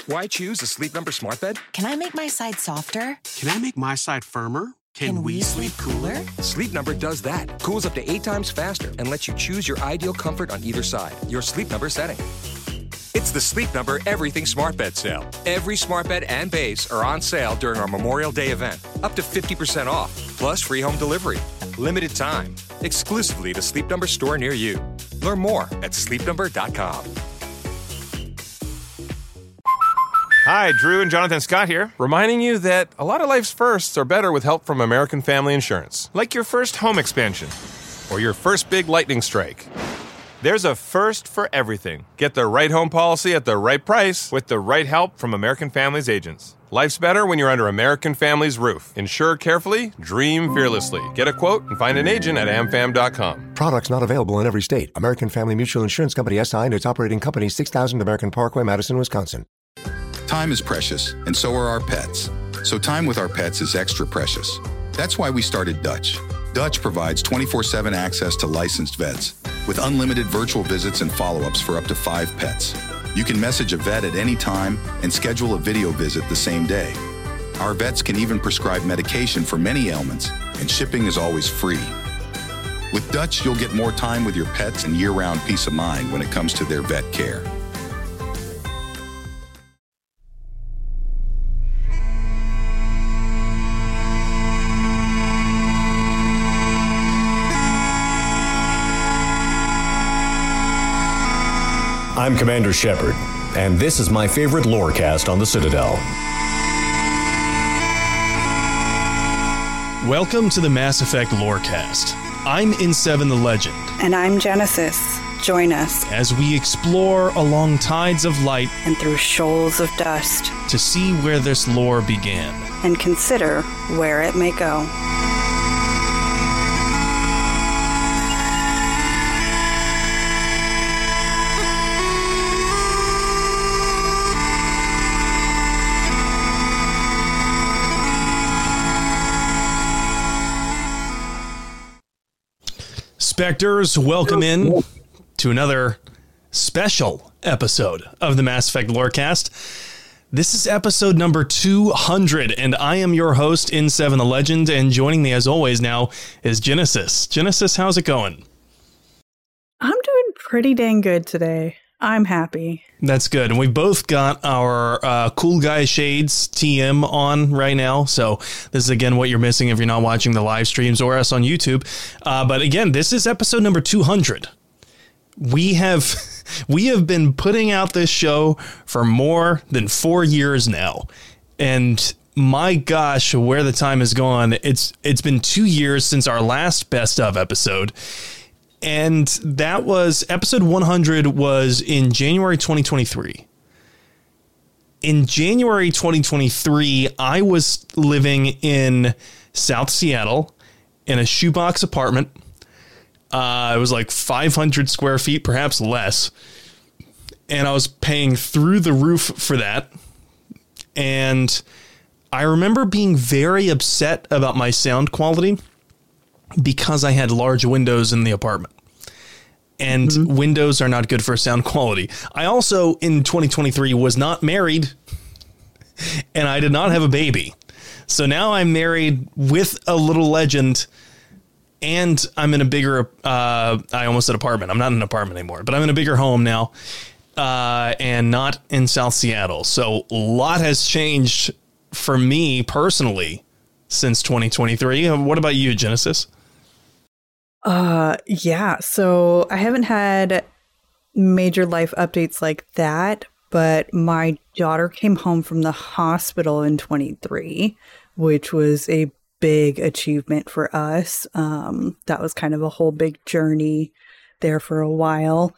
Why choose a Sleep Number smart bed? Can I make my side softer? Can I make my side firmer? Can we sleep cooler? Sleep Number does that. Cools up to 8 times faster and lets you choose your ideal comfort on either side. Your Sleep Number setting. It's the Sleep Number Everything Smart Bed sale. Every smart bed and base are on sale during our Memorial Day event. Up to 50% off, plus free home delivery. Limited time. Exclusively the Sleep Number store near you. Learn more at sleepnumber.com. Hi, Drew and Jonathan Scott here, reminding you that a lot of life's firsts are better with help from American Family Insurance. Like your first home expansion, or your first big lightning strike. There's a first for everything. Get the right home policy at the right price with the right help from American Family's agents. Life's better when you're under American Family's roof. Insure carefully, dream fearlessly. Get a quote and find an agent at amfam.com. Products not available in every state. American Family Mutual Insurance Company SI and its operating company 6000 American Parkway, Madison, Wisconsin. Time is precious, and so are our pets. So time with our pets is extra precious. That's why we started Dutch. Dutch provides 24/7 access to licensed vets with unlimited virtual visits and follow-ups for up to 5 pets. You can message a vet at any time and schedule a video visit the same day. Our vets can even prescribe medication for many ailments, and shipping is always free. With Dutch, you'll get more time with your pets and year-round peace of mind when it comes to their vet care. I'm Commander Shepard, and this is my favorite lorecast on the Citadel. Welcome to the Mass Effect Lorecast. I'm In7 the Legend. And I'm Genesis. Join us as we explore along tides of light and through shoals of dust to see where this lore began and consider where it may go. Spectres, welcome in to another special episode of the Mass Effect Lorecast. This is episode number 200, and I am your host, In7 the Legend, and joining me as always now is Genesis. Genesis, how's it going? I'm doing pretty dang good today. I'm happy. That's good. And we've both got our Cool Guy Shades TM on right now. So this is, again, what you're missing if you're not watching the live streams or us on YouTube. But again, this is episode number 200. We have been putting out this show for more than 4 years now. And my gosh, where the time has gone. It's been 2 years since our last best of episode. And that was episode 100 was in January 2023. In January 2023, I was living in South Seattle in a shoebox apartment. It was like 500 square feet, perhaps less. And I was paying through the roof for that. And I remember being very upset about my sound quality because I had large windows in the apartment. And windows are not good for sound quality. I also, in 2023, was not married, and I did not have a baby. So now I'm married with a little legend, and I'm in a bigger, I almost said apartment. I'm not in an apartment anymore, but I'm in a bigger home now, and not in South Seattle. So a lot has changed for me personally since 2023. What about you, Genesis? Yeah, so I haven't had major life updates like that, but my daughter came home from the hospital in 23, which was a big achievement for us. That was kind of a whole big journey there for a while.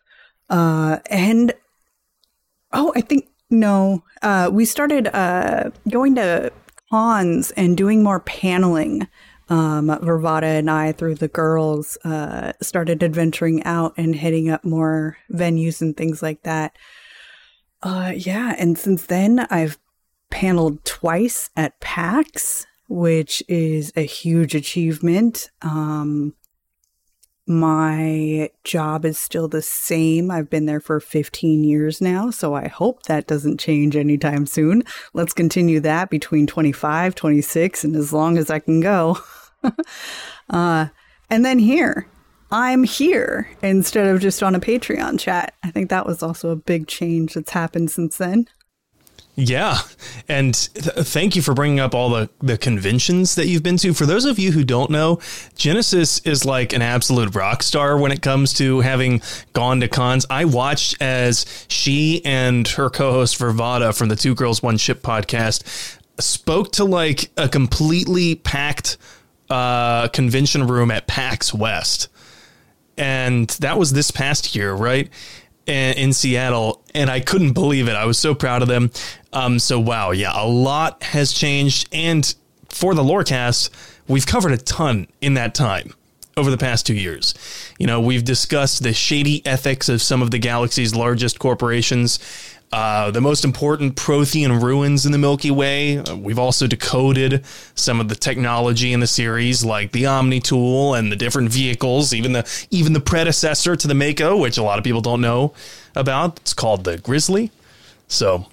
We started going to cons and doing more paneling. Vervada and I, through the girls, started adventuring out and hitting up more venues and things like that. And since then, I've paneled twice at PAX, which is a huge achievement. My job is still the same. I've been there for 15 years now, so I hope that doesn't change anytime soon. Let's continue that between 25, 26, and as long as I can go. And then here, I'm here instead of just on a Patreon chat. I think that was also a big change that's happened since then. Yeah. And thank you for bringing up all the conventions that you've been to. For those of you who don't know, Genesis is like an absolute rock star when it comes to having gone to cons. I watched as she and her co-host Vervada from the Two Girls, One Ship podcast spoke to like a completely packed convention room at PAX West. And that was this past year, right? In Seattle, and I couldn't believe it. I was so proud of them. So wow, yeah, a lot has changed, and for the Lorecast, we've covered a ton in that time over the past 2 years. You know, we've discussed the shady ethics of some of the galaxy's largest corporations, the most important Prothean ruins in the Milky Way. We've also decoded some of the technology in the series, like the Omni Tool and the different vehicles, even the predecessor to the Mako, which a lot of people don't know about. It's called the Grizzly. So,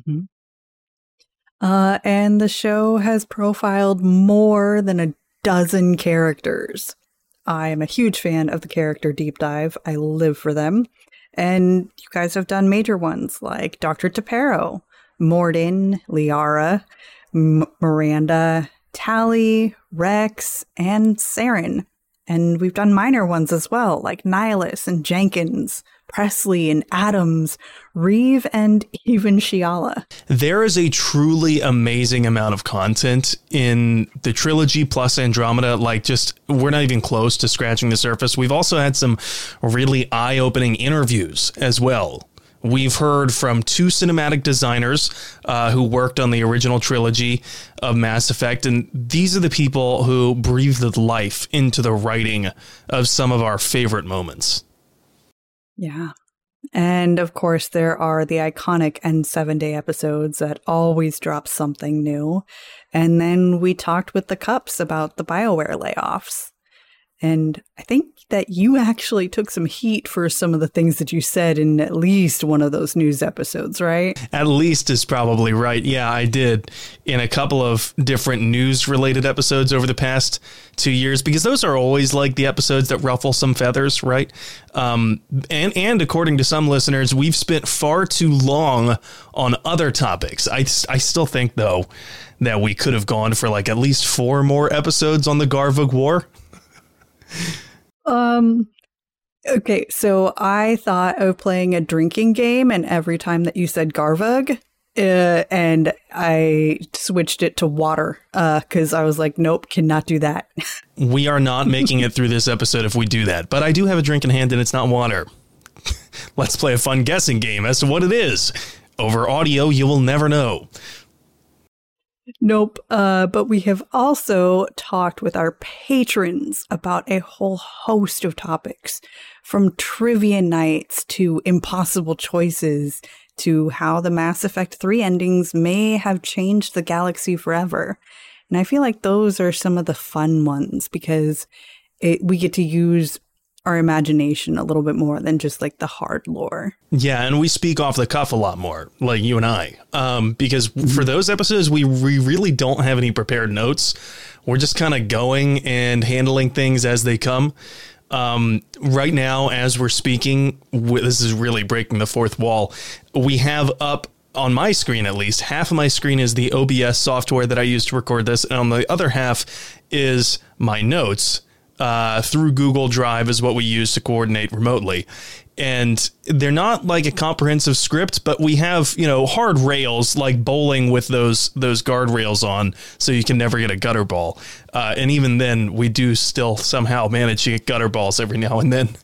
and the show has profiled more than a dozen characters. I am a huge fan of the character deep dive. I live for them. And you guys have done major ones like Dr. Tapero, Morden, Liara, Miranda, Tally, Rex, and Saren. And we've done minor ones as well, like Nihilus and Jenkins, Presley and Adams, Reeve, and even Shiala. There is a truly amazing amount of content in the trilogy plus Andromeda. Like, just, we're not even close to scratching the surface. We've also had some really eye-opening interviews as well. We've heard from two cinematic designers who worked on the original trilogy of Mass Effect, and these are the people who breathed life into the writing of some of our favorite moments. Yeah. And of course, there are the iconic N7-Day episodes that always drop something new. And then we talked with the Cups about the BioWare layoffs. And I think that you actually took some heat for some of the things that you said in at least one of those news episodes, right? At least is probably right. Yeah, I did in a couple of different news-related episodes over the past 2 years, because those are always like the episodes that ruffle some feathers, right? And according to some listeners, we've spent far too long on other topics. I still think, though, that we could have gone for like at least 4 more episodes on the Garvug War. Okay, so I thought of playing a drinking game, and every time that you said Garvug, and I switched it to water, because I was like, nope, cannot do that. We are not making it through this episode if we do that, but I do have a drink in hand, and it's not water. Let's play a fun guessing game as to what it is. Over audio, you will never know. Nope. But we have also talked with our patrons about a whole host of topics, from trivia nights to impossible choices to how the Mass Effect 3 endings may have changed the galaxy forever. And I feel like those are some of the fun ones, because we get to use our imagination a little bit more than just like the hard lore. Yeah, and we speak off the cuff a lot more, like you and I, because for those episodes, we really don't have any prepared notes. We're just kind of going and handling things as they come. Right now, as we're speaking, this is really breaking the fourth wall. We have up on my screen, at least half of my screen is the OBS software that I use to record this. And on the other half is my notes. Through Google Drive is what we use to coordinate remotely. And they're not like a comprehensive script, but we have, hard rails like bowling with those guardrails on, so you can never get a gutter ball. And even then, we do still somehow manage to get gutter balls every now and then.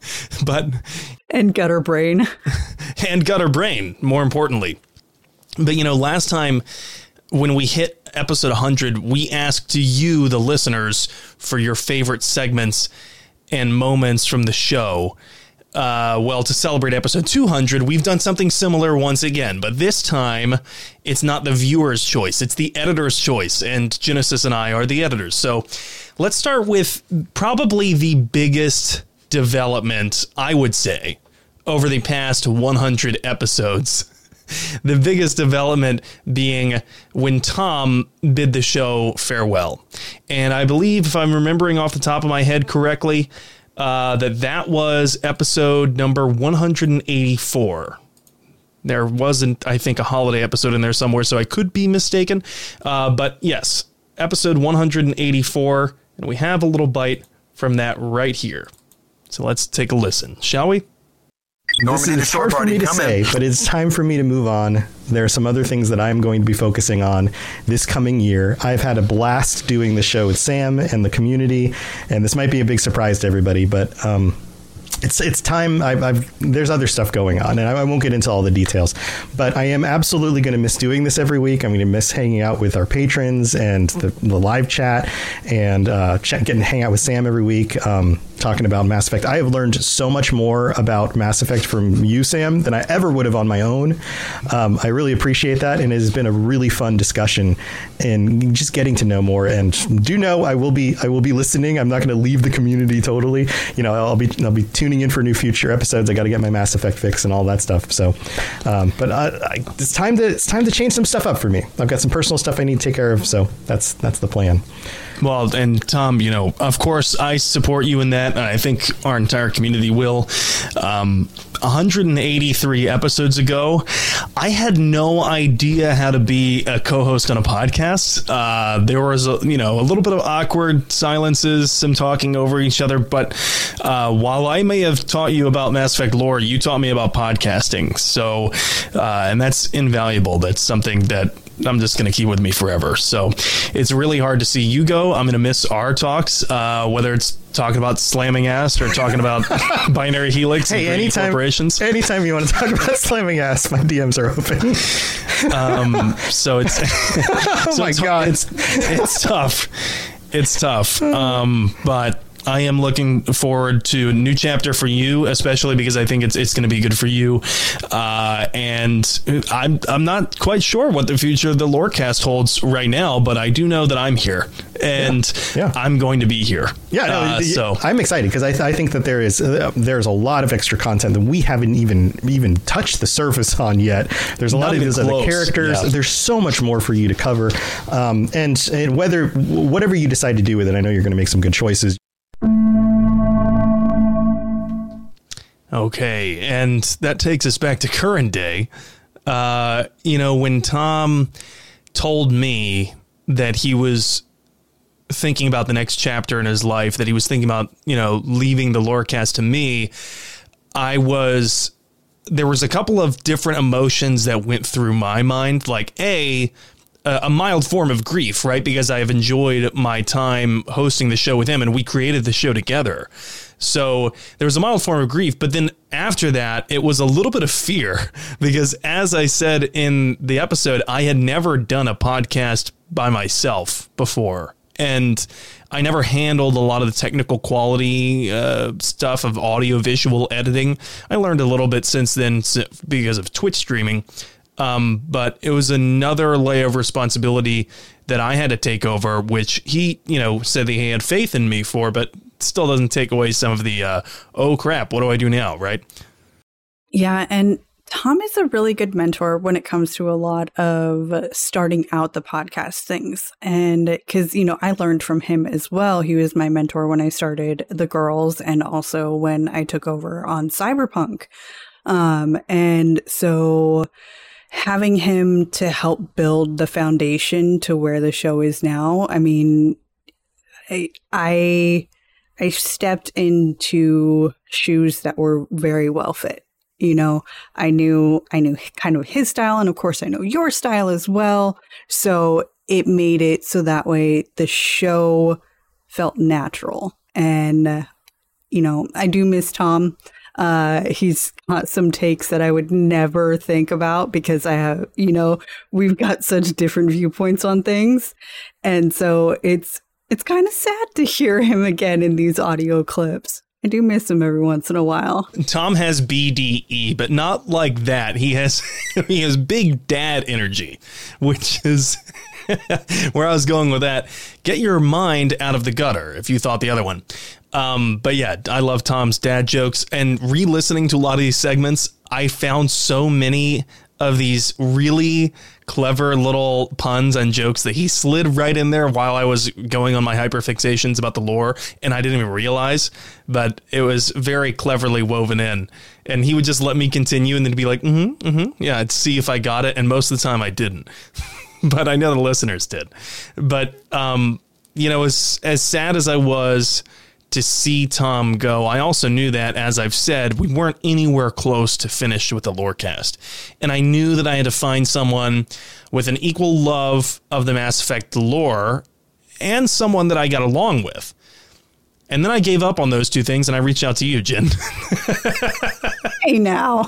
And gutter brain. And gutter brain, more importantly. But, last time when we hit episode 100, we asked you, the listeners, for your favorite segments and moments from the show. To celebrate episode 200, we've done something similar once again, but this time it's not the viewer's choice, it's the editor's choice, and Genesis and I are the editors. So let's start with probably the biggest development, I would say, over the past 100 episodes. The biggest development being when Tom bid the show farewell. And I believe, if I'm remembering off the top of my head correctly, that was episode number 184. There wasn't, I think, a holiday episode in there somewhere, so I could be mistaken. But yes, episode 184, and we have a little bite from that right here. So let's take a listen, shall we? This is hard for me to say, but it's time for me to move on. There are some other things that I'm going to be focusing on this coming year. I've had a blast doing the show with Sam and the community, and this might be a big surprise to everybody, but it's time. There's other stuff going on, and I won't get into all the details, but I am absolutely going to miss doing this every week. I'm going to miss hanging out with our patrons and the live chat and getting to hang out with Sam every week, talking about Mass Effect. I have learned so much more about Mass Effect from you, Sam, than I ever would have on my own. I really appreciate that, and it has been a really fun discussion and just getting to know more. And do know I will be listening. I'm not going to leave the community totally. I'll be tuning in for new future episodes. I got to get my Mass Effect fix and all that stuff. So, but it's time to change some stuff up for me. I've got some personal stuff I need to take care of. So that's the plan. Well, and Tom, of course, I support you in that. And I think our entire community will. 183 episodes ago, I had no idea how to be a co-host on a podcast. There was a little bit of awkward silences, some talking over each other. But while I may have taught you about Mass Effect lore, you taught me about podcasting. So, and that's invaluable. That's something that I'm just going to keep with me forever. So it's really hard to see you go. I'm going to miss our talks, whether it's talking about slamming ass or talking about binary helix. Hey, anytime you want to talk about slamming ass, my DMs are open. So it's God, it's tough. It's tough. But I am looking forward to a new chapter for you, especially because I think it's going to be good for you. And I'm not quite sure what the future of the Lorecast holds right now, but I do know that I'm here and I'm going to be here. Yeah, so I'm excited because I think that there's a lot of extra content that we haven't even touched the surface on yet. There's a lot of these other characters. Yeah. There's so much more for you to cover. And whatever you decide to do with it, I know you're going to make some good choices. Okay, and that takes us back to current day. When Tom told me that he was thinking about the next chapter in his life, that he was thinking about, leaving the Lorecast to me, there was a couple of different emotions that went through my mind, like a mild form of grief, right? Because I have enjoyed my time hosting the show with him and we created the show together. So there was a mild form of grief, but then after that, it was a little bit of fear because as I said in the episode, I had never done a podcast by myself before. And I never handled a lot of the technical quality stuff of audio visual editing. I learned a little bit since then because of Twitch streaming. But it was another layer of responsibility that I had to take over, which he, said that he had faith in me for, but still doesn't take away some of the, oh crap, what do I do now? Right. Yeah. And Tom is a really good mentor when it comes to a lot of starting out the podcast things. And because, I learned from him as well. He was my mentor when I started The Girls and also when I took over on Cyberpunk. And so having him to help build the foundation to where the show is now, I mean, I stepped into shoes that were very well fit. I knew kind of his style, and of course I know your style as well. So it made it so that way the show felt natural. And, I do miss Tom. He's got some takes that I would never think about because I have, we've got such different viewpoints on things. And so it's kind of sad to hear him again in these audio clips. I do miss him every once in a while. Tom has BDE, but not like that. He has big dad energy, which is where I was going with that. Get your mind out of the gutter if you thought the other one. But yeah, I love Tom's dad jokes, and re-listening to a lot of these segments, I found so many of these really clever little puns and jokes that he slid right in there while I was going on my hyperfixations about the lore, and I didn't even realize, but it was very cleverly woven in. And he would just let me continue and then be like, yeah, I'd see if I got it, and most of the time I didn't. But I know the listeners did. But, as sad as I was to see Tom go, I also knew that, as I've said, we weren't anywhere close to finished with the Lorecast. And I knew that I had to find someone with an equal love of the Mass Effect lore and someone that I got along with. And then I gave up on those two things and I reached out to you, Jen. Hey, now.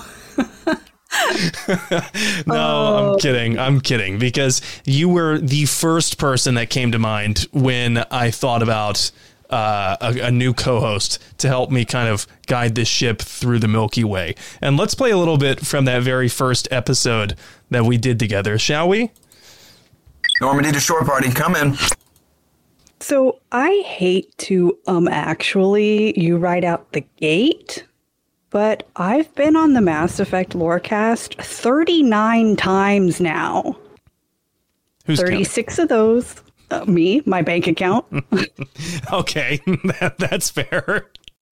No, I'm kidding, because you were the first person that came to mind when I thought about a new co-host to help me kind of guide this ship through the Milky Way. And let's play a little bit from that very first episode that we did together, shall we? Normandy to Shore Party, come in. So I hate to actually you right out the gate, but I've been on the Mass Effect Lorecast 39 times now. Who's 36 of those. Me, my bank account. Okay, that's fair.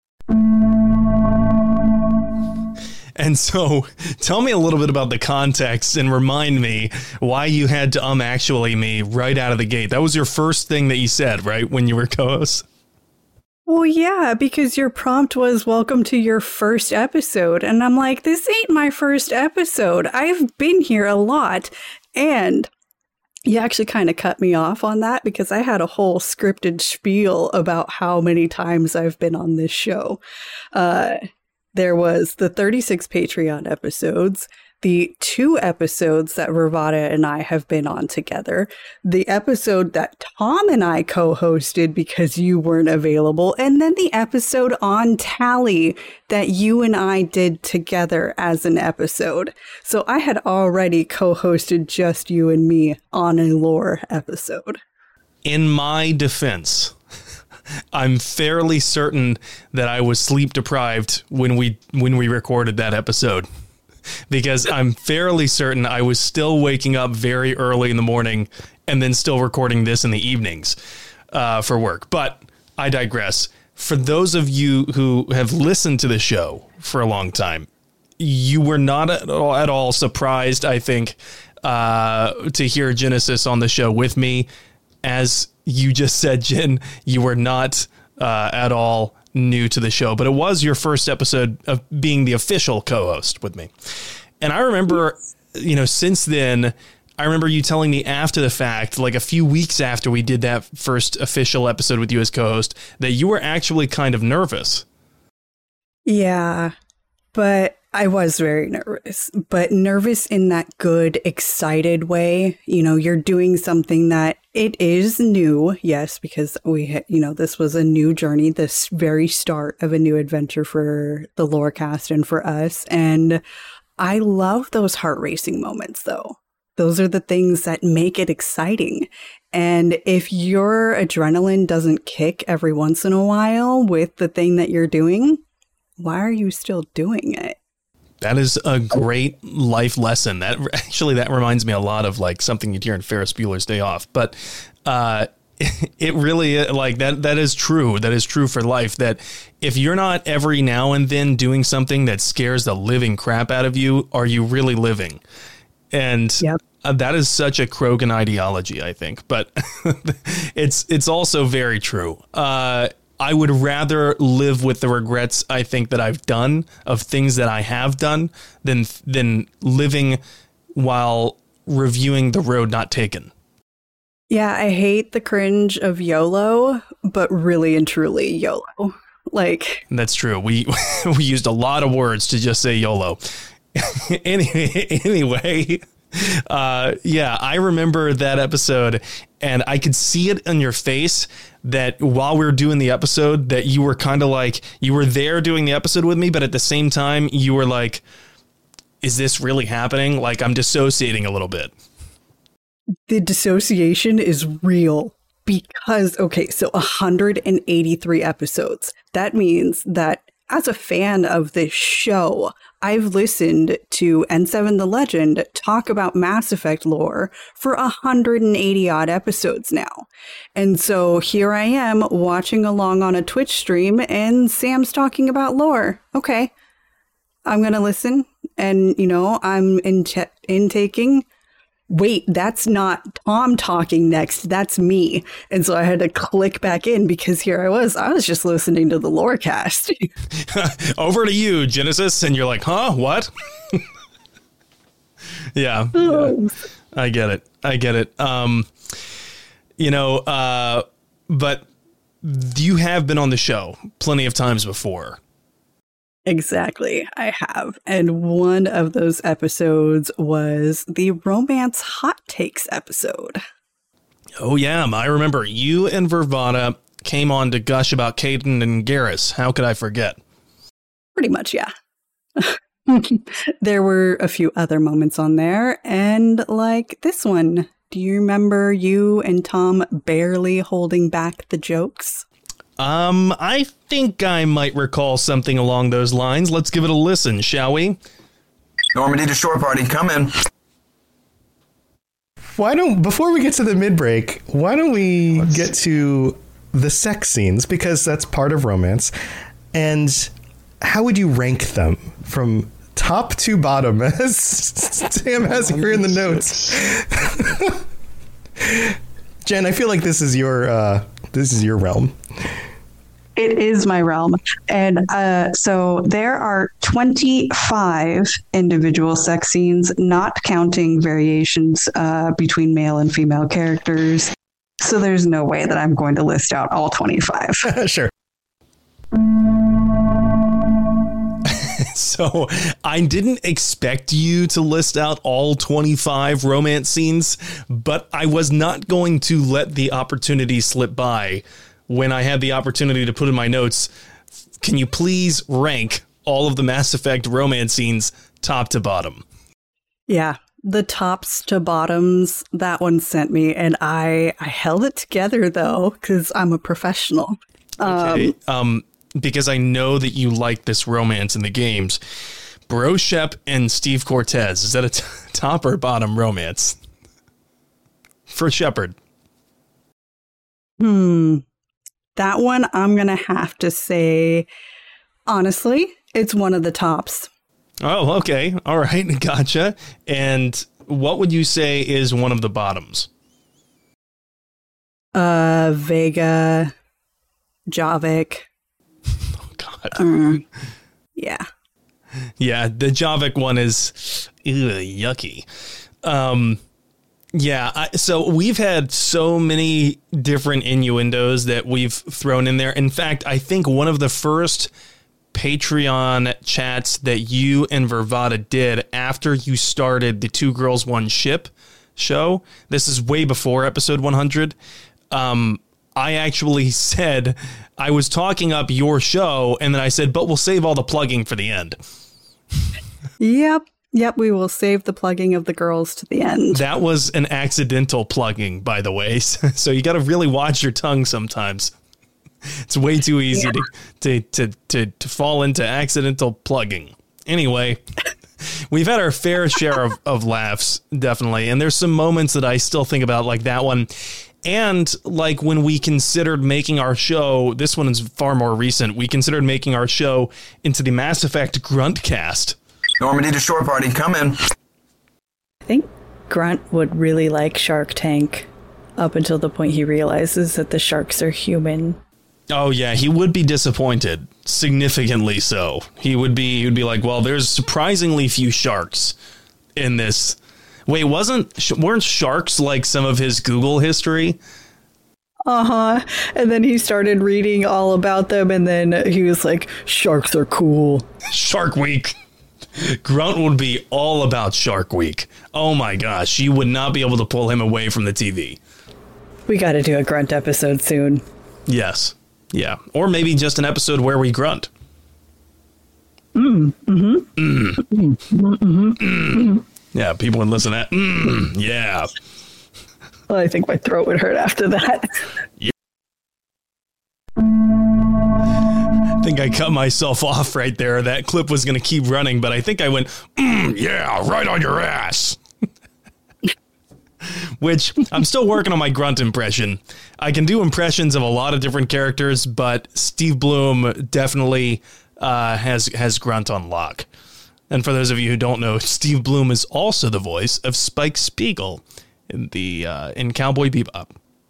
And so tell me a little bit about the context and remind me why you had to actually me right out of the gate. That was your first thing that you said, right, when you were co-host? Well, yeah, because your prompt was welcome to your first episode. And I'm like, this ain't my first episode. I've been here a lot. And you actually kind of cut me off on that because I had a whole scripted spiel about how many times I've been on this show. There was the 36 Patreon episodes, the 2 episodes that Ravada and I have been on together, the episode that Tom and I co-hosted because you weren't available, and then the episode on Tally that you and I did together as an episode. So I had already co-hosted just you and me on a lore episode. In my defense, I'm fairly certain that I was sleep deprived when we recorded that episode, because I'm fairly certain I was still waking up very early in the morning and then still recording this in the evenings for work. But I digress. For those of you who have listened to the show for a long time, you were not at all surprised, I think, to hear Genesis on the show with me. As you just said, Jen, you were not at all new to the show, but it was your first episode of being the official co-host with me. And I remember, since then, I remember you telling me after the fact, like a few weeks after we did that first official episode with you as co-host, that you were actually kind of nervous. Yeah, but I was very nervous, but nervous in that good, excited way. You're doing something that it is new. Yes, because this was a new journey, this very start of a new adventure for the Lorecast and for us. And I love those heart racing moments, though. Those are the things that make it exciting. And if your adrenaline doesn't kick every once in a while with the thing that you're doing, why are you still doing it? That is a great life lesson. That reminds me a lot of like something you'd hear in Ferris Bueller's Day Off. But it really, like, that is true. That is true for life, that if you're not every now and then doing something that scares the living crap out of you, are you really living? And that is such a Krogan ideology, I think. But it's also very true. I would rather live with the regrets I think that I've done of things that I have done than living while reviewing the road not taken. Yeah, I hate the cringe of YOLO, but really and truly YOLO. Like, that's true. We used a lot of words to just say YOLO. Anyway, Yeah, I remember that episode, and I could see it on your face that while we were doing the episode, that you were kind of like, you were there doing the episode with me, but at the same time, you were like, is this really happening? Like, I'm dissociating a little bit. The dissociation is real because, okay, so 183 episodes. That means that as a fan of this show, I've listened to N7 The Legend talk about Mass Effect lore for 180 odd episodes now. And so here I am watching along on a Twitch stream and Sam's talking about lore. Okay, I'm going to listen and, you know, I'm intaking. Wait, that's not Tom talking next. That's me. And so I had to click back in because here I was just listening to the Lorecast. Over to you, Genesis. And you're like, huh? What? Yeah. I get it. You know, but you have been on the show plenty of times before. Exactly, I have. And one of those episodes was the Romance Hot Takes episode. Oh, yeah. I remember you and Vervada came on to gush about Caden and Garrus. How could I forget? Pretty much, yeah. There were a few other moments on there, and like this one. Do you remember you and Tom barely holding back the jokes? I think I might recall something along those lines. Let's give it a listen, shall we? Normandy to shore party, come in. Before we get to the mid-break, why don't we get to the sex scenes, because that's part of romance, and how would you rank them from top to bottom, as Sam has here in the notes? Jen, I feel like this is your realm. It is my realm. And so there are 25 individual sex scenes, not counting variations between male and female characters. So there's no way that I'm going to list out all 25. Sure. So I didn't expect you to list out all 25 romance scenes, but I was not going to let the opportunity slip by. When I had the opportunity to put in my notes, can you please rank all of the Mass Effect romance scenes top to bottom? Yeah, the tops to bottoms, that one sent me, and I held it together, though, because I'm a professional. Okay, because I know that you like this romance in the games. Bro Shep and Steve Cortez, is that a top or bottom romance? For Shepard. That one, I'm going to have to say, honestly, it's one of the tops. Oh, okay. All right. Gotcha. And what would you say is one of the bottoms? Vega, Javik. Oh, God. Yeah. Yeah, the Javik one is yucky. Yeah, so we've had so many different innuendos that we've thrown in there. In fact, I think one of the first Patreon chats that you and Vervada did after you started the Two Girls, One Ship show, this is way before episode 100, I actually said, I was talking up your show, and then I said, but we'll save all the plugging for the end. Yep, we will save the plugging of the girls to the end. That was an accidental plugging, by the way. So you got to really watch your tongue sometimes. It's way too easy to fall into accidental plugging. Anyway, we've had our fair share of laughs, definitely. And there's some moments that I still think about, like that one. And like when we considered making our show, this one is far more recent, we considered making our show into the Mass Effect Gruntcast. Normandy to shore party, come in. I think Grunt would really like Shark Tank up until the point he realizes that the sharks are human. Oh yeah, he would be disappointed, significantly so. He would be like, well, there's surprisingly few sharks in this. Wait, weren't sharks like some of his Google history? And then he started reading all about them, and then he was like, sharks are cool. Shark Week. Grunt would be all about Shark Week. Oh my gosh, she would not be able to pull him away from the TV. We got to do a Grunt episode soon. Yes. Yeah. Or maybe just an episode where we grunt. Yeah, people would listen to that. Yeah. Well, I think my throat would hurt after that. I think I cut myself off right there. That clip was going to keep running, but I think I went, yeah, right on your ass. Which I'm still working on my grunt impression. I can do impressions of a lot of different characters, but Steve Blum definitely has grunt on lock. And for those of you who don't know, Steve Blum is also the voice of Spike Spiegel in Cowboy Bebop.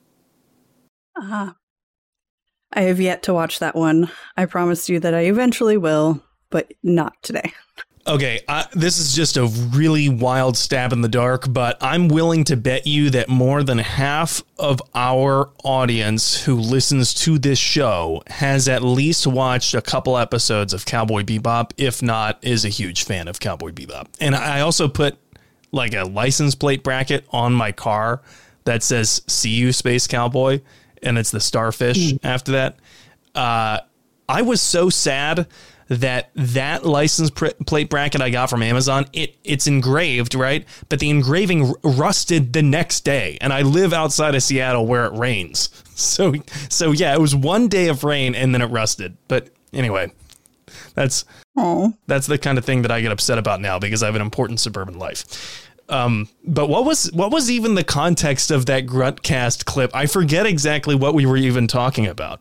I have yet to watch that one. I promised you that I eventually will, but not today. Okay, this is just a really wild stab in the dark, but I'm willing to bet you that more than half of our audience who listens to this show has at least watched a couple episodes of Cowboy Bebop, if not is a huge fan of Cowboy Bebop. And I also put like a license plate bracket on my car that says "See You, Space Cowboy," and it's the starfish after that. I was so sad that license plate bracket I got from Amazon, it's engraved, right? But the engraving rusted the next day, and I live outside of Seattle where it rains. So yeah, it was one day of rain and then it rusted. But anyway, that's the kind of thing that I get upset about now because I have an important suburban life. But what was even the context of that Gruntcast clip? I forget exactly what we were even talking about.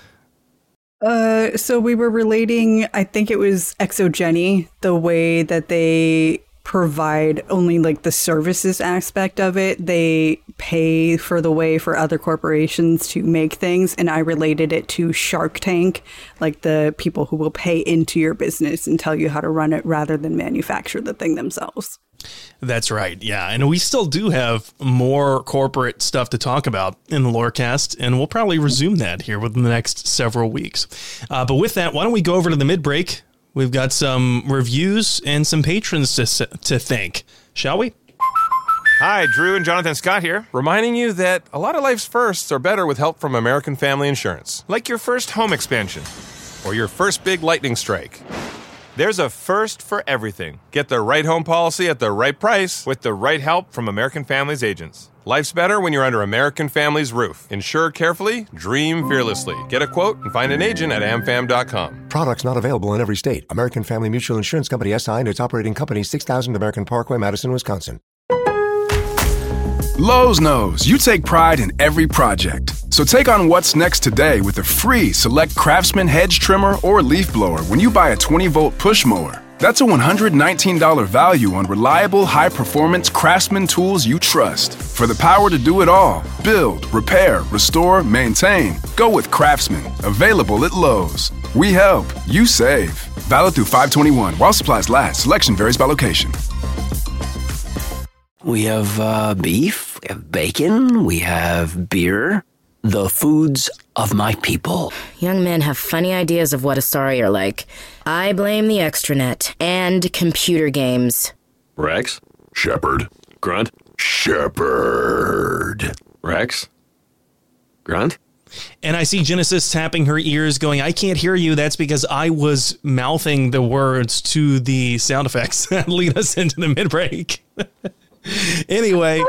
So we were relating, I think it was Exogeny, the way that they provide only like the services aspect of it. They pay for the way for other corporations to make things. And I related it to Shark Tank, like the people who will pay into your business and tell you how to run it rather than manufacture the thing themselves. That's right. Yeah. And we still do have more corporate stuff to talk about in the Lorecast, and we'll probably resume that here within the next several weeks. But with that, why don't we go over to the mid-break? We've got some reviews and some patrons to thank, shall we? Hi, Drew and Jonathan Scott here, reminding you that a lot of life's firsts are better with help from American Family Insurance, like your first home expansion or your first big lightning strike. There's a first for everything. Get the right home policy at the right price with the right help from American Family's agents. Life's better when you're under American Family's roof. Insure carefully, dream fearlessly. Get a quote and find an agent at amfam.com. Products not available in every state. American Family Mutual Insurance Company SI and its operating company 6000 American Parkway, Madison, Wisconsin. Lowe's knows you take pride in every project. So take on what's next today with a free Select Craftsman hedge trimmer or leaf blower when you buy a 20-volt push mower. That's a $119 value on reliable, high-performance Craftsman tools you trust. For the power to do it all, build, repair, restore, maintain, go with Craftsman. Available at Lowe's. We help, you save. Valid through 5/21 while supplies last. Selection varies by location. We have beef, we have bacon, we have beer. The foods of my people. Young men have funny ideas of what Astari are like. I blame the extranet and computer games. Rex? Shepard. Grunt? Shepard. Rex? Grunt? And I see Genesis tapping her ears going, I can't hear you. That's because I was mouthing the words to the sound effects that lead us into the mid-break. Anyway...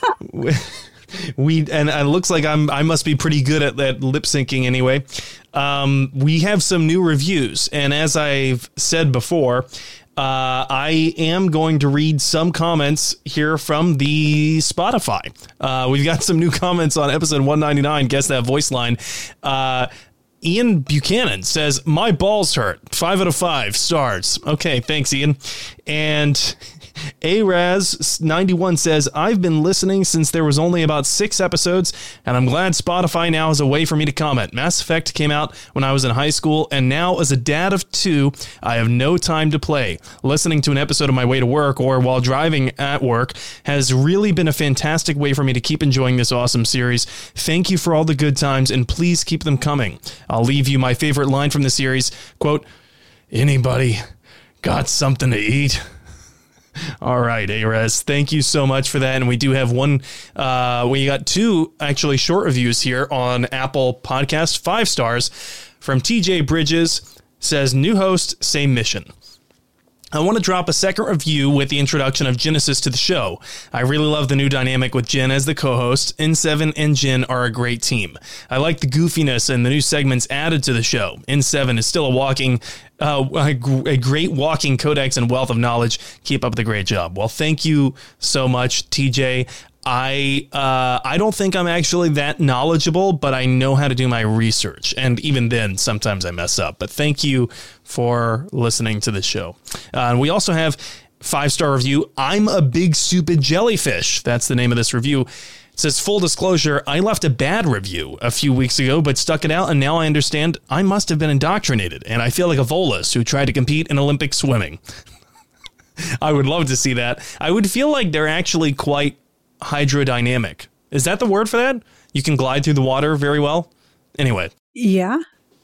and it looks like I must be pretty good at that lip syncing anyway. We have some new reviews, and as I've said before, I am going to read some comments here from the Spotify. We've got some new comments on episode 199. Guess that voice line. Ian Buchanan says, my balls hurt. 5 out of 5 stars. Okay, thanks, Ian. And Araz91 says, I've been listening since there was only about 6 episodes, and I'm glad Spotify now has a way for me to comment. Mass Effect came out when I was in high school, and now as a dad of 2, I have no time to play. Listening to an episode on my way to work or while driving at work has really been a fantastic way for me to keep enjoying this awesome series. Thank you for all the good times, and please keep them coming. I'll leave you my favorite line from the series, quote, anybody Got something to eat. All right, Arez, thank you so much for that. And we do have we got 2 actually short reviews here on Apple Podcast, 5 stars from TJ Bridges. Says, new host, same mission. I want to drop a second review with the introduction of Genesis to the show. I really love the new dynamic with Jen as the co-host. N7 and Jen are a great team. I like the goofiness and the new segments added to the show. N7 is still a great walking codex and wealth of knowledge. Keep up the great job. Well, thank you so much, TJ. I don't think I'm actually that knowledgeable, but I know how to do my research. And even then, sometimes I mess up. But thank you for listening to the show. And we also have 5-star review. I'm a big stupid jellyfish. That's the name of this review. It says, full disclosure, I left a bad review a few weeks ago, but stuck it out. And now I understand I must have been indoctrinated. And I feel like a Volus who tried to compete in Olympic swimming. I would love to see that. I would feel like they're actually quite hydrodynamic. Is that the word for that? You can glide through the water very well? Anyway. Yeah.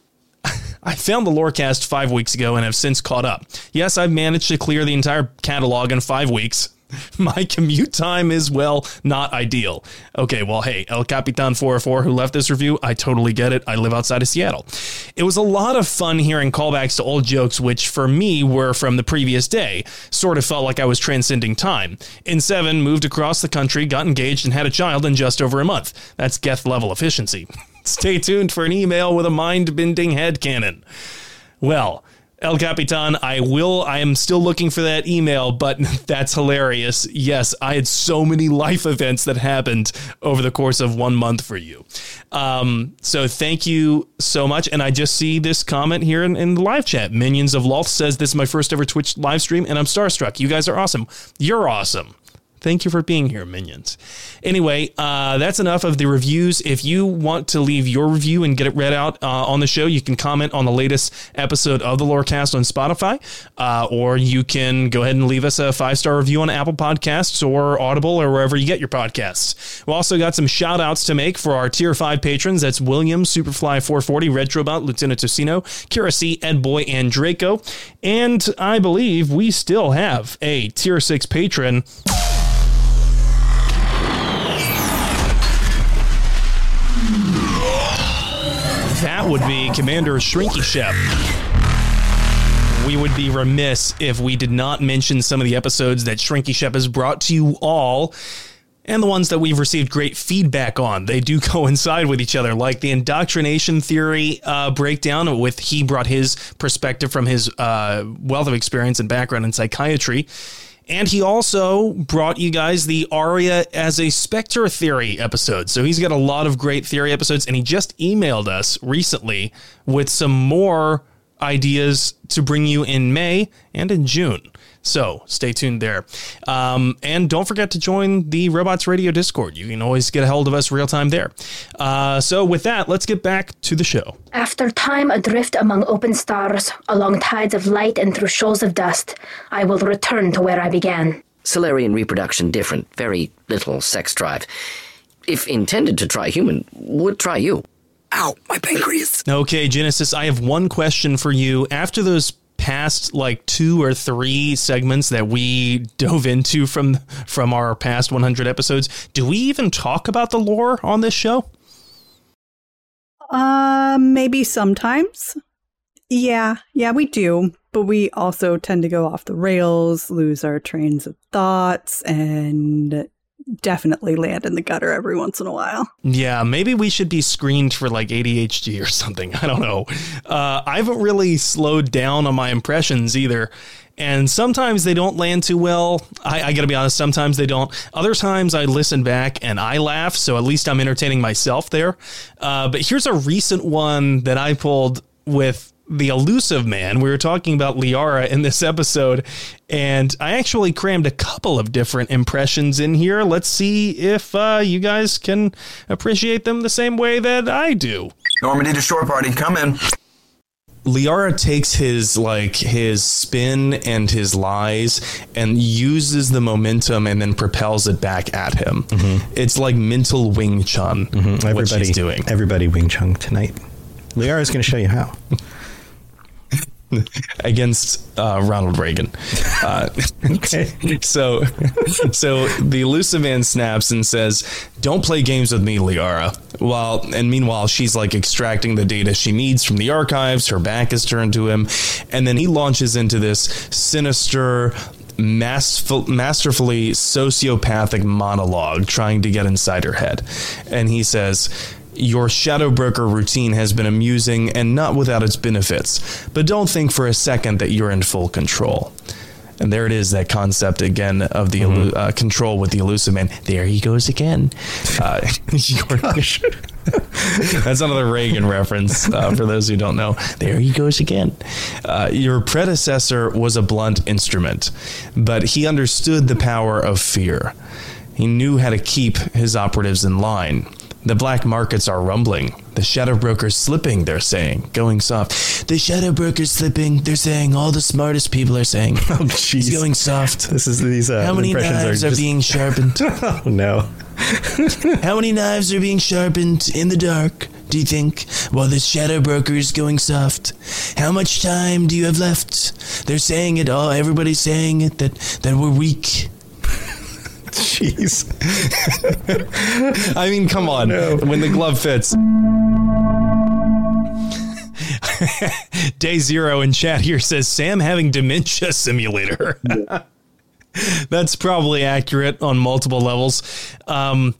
I found the Lorecast 5 weeks ago and have since caught up. Yes, I've managed to clear the entire catalog in 5 weeks. My commute time is, well, not ideal. Okay, well, hey, El Capitan 404 who left this review, I totally get it. I live outside of Seattle. It was a lot of fun hearing callbacks to old jokes, which for me were from the previous day. Sort of felt like I was transcending time. N7 moved across the country, got engaged, and had a child in just over a month. That's Geth level efficiency. Stay tuned for an email with a mind-bending headcanon. Well, El Capitan, I am still looking for that email, but that's hilarious. Yes, I had so many life events that happened over the course of 1 month for you. So thank you so much. And I just see this comment here in the live chat. Minions of Loth says, this is my first ever Twitch live stream, and I'm starstruck. You guys are awesome. You're awesome. Thank you for being here, Minions. Anyway, that's enough of the reviews. If you want to leave your review and get it read out on the show, you can comment on the latest episode of the Lorecast on Spotify, or you can go ahead and leave us a 5-star review on Apple Podcasts or Audible or wherever you get your podcasts. We also got some shout outs to make for our Tier 5 patrons. That's William, Superfly 440, Retrobot, Lieutenant Tocino, Kira C, Ed Boy, and Draco. And I believe we still have a Tier 6 patron. That would be Commander Shrinky Shep. We would be remiss if we did not mention some of the episodes that Shrinky Shep has brought to you all, and the ones that we've received great feedback on. They do coincide with each other, like the indoctrination theory breakdown. He brought his perspective from his wealth of experience and background in psychiatry. And he also brought you guys the Arya as a Spectre theory episode. So he's got a lot of great theory episodes, and he just emailed us recently with some more ideas to bring you in May and in June. So stay tuned there. And don't forget to join the Robots Radio Discord. You can always get a hold of us real time there. So with that, let's get back to the show. After time adrift among open stars, along tides of light and through shoals of dust, I will return to where I began. Salarian reproduction different, very little sex drive. If intended to try human, would try you. Ow, my pancreas. Okay, Genesis, I have one question for you. After those past 2 or 3 segments that we dove into from our past 100 episodes, do we even talk about the lore on this show? Maybe sometimes. Yeah, we do. But we also tend to go off the rails, lose our trains of thoughts, and definitely land in the gutter every once in a while. Yeah, maybe we should be screened for ADHD or something. I don't know. I haven't really slowed down on my impressions either. And sometimes they don't land too well. I got to be honest, sometimes they don't. Other times I listen back and I laugh, so at least I'm entertaining myself there. But here's a recent one that I pulled with the Elusive Man. We were talking about Liara in this episode, and I actually crammed a couple of different impressions in here. Let's see if you guys can appreciate them the same way that I do. Normandy to shore party, come in. Liara takes his spin and his lies and uses the momentum and then propels it back at him. Mm-hmm. It's like mental Wing Chun, what she's doing. Everybody Wing Chun tonight. Liara's going to show you how. against Ronald Reagan. Okay. So the elusive man snaps and says, "Don't play games with me, Liara." Meanwhile, she's like extracting the data she needs from the archives. Her back is turned to him, and then he launches into this sinister, masterfully sociopathic monologue trying to get inside her head. And he says, "Your shadow broker routine has been amusing and not without its benefits, but don't think for a second that you're in full control." And there it is, that concept again of the control with the elusive man. There he goes again. That's another Reagan reference for those who don't know. There he goes again. Your predecessor was a blunt instrument, but he understood the power of fear. He knew how to keep his operatives in line. The black markets are rumbling. The shadow broker's slipping, they're saying, going soft. The shadow broker's slipping, they're saying. All the smartest people are saying. Oh, jeez. He's going soft. This is these. How many knives are being sharpened? Oh no. How many knives are being sharpened in the dark, do you think, while the shadow broker is going soft? How much time do you have left? They're saying it all. Everybody's saying it, that we're weak. Jeez. I mean, come on. No. When the glove fits. Day Zero in chat here says, Sam having dementia simulator. That's probably accurate on multiple levels. I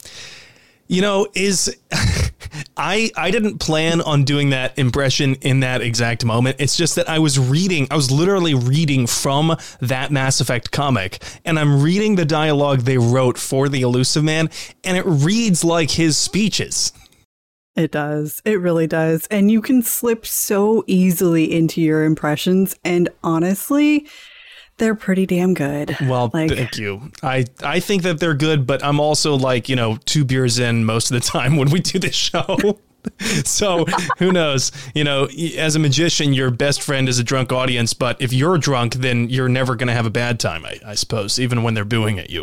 didn't plan on doing that impression in that exact moment. It's just that I was literally reading from that Mass Effect comic, and I'm reading the dialogue they wrote for the elusive man, and it reads like his speeches. It does. It really does. And you can slip so easily into your impressions. And honestly, they're pretty damn good. Well, thank you. I think that they're good, but I'm also 2 beers in most of the time when we do this show. So who knows? As a magician, your best friend is a drunk audience. But if you're drunk, then you're never going to have a bad time, I suppose, even when they're booing at you.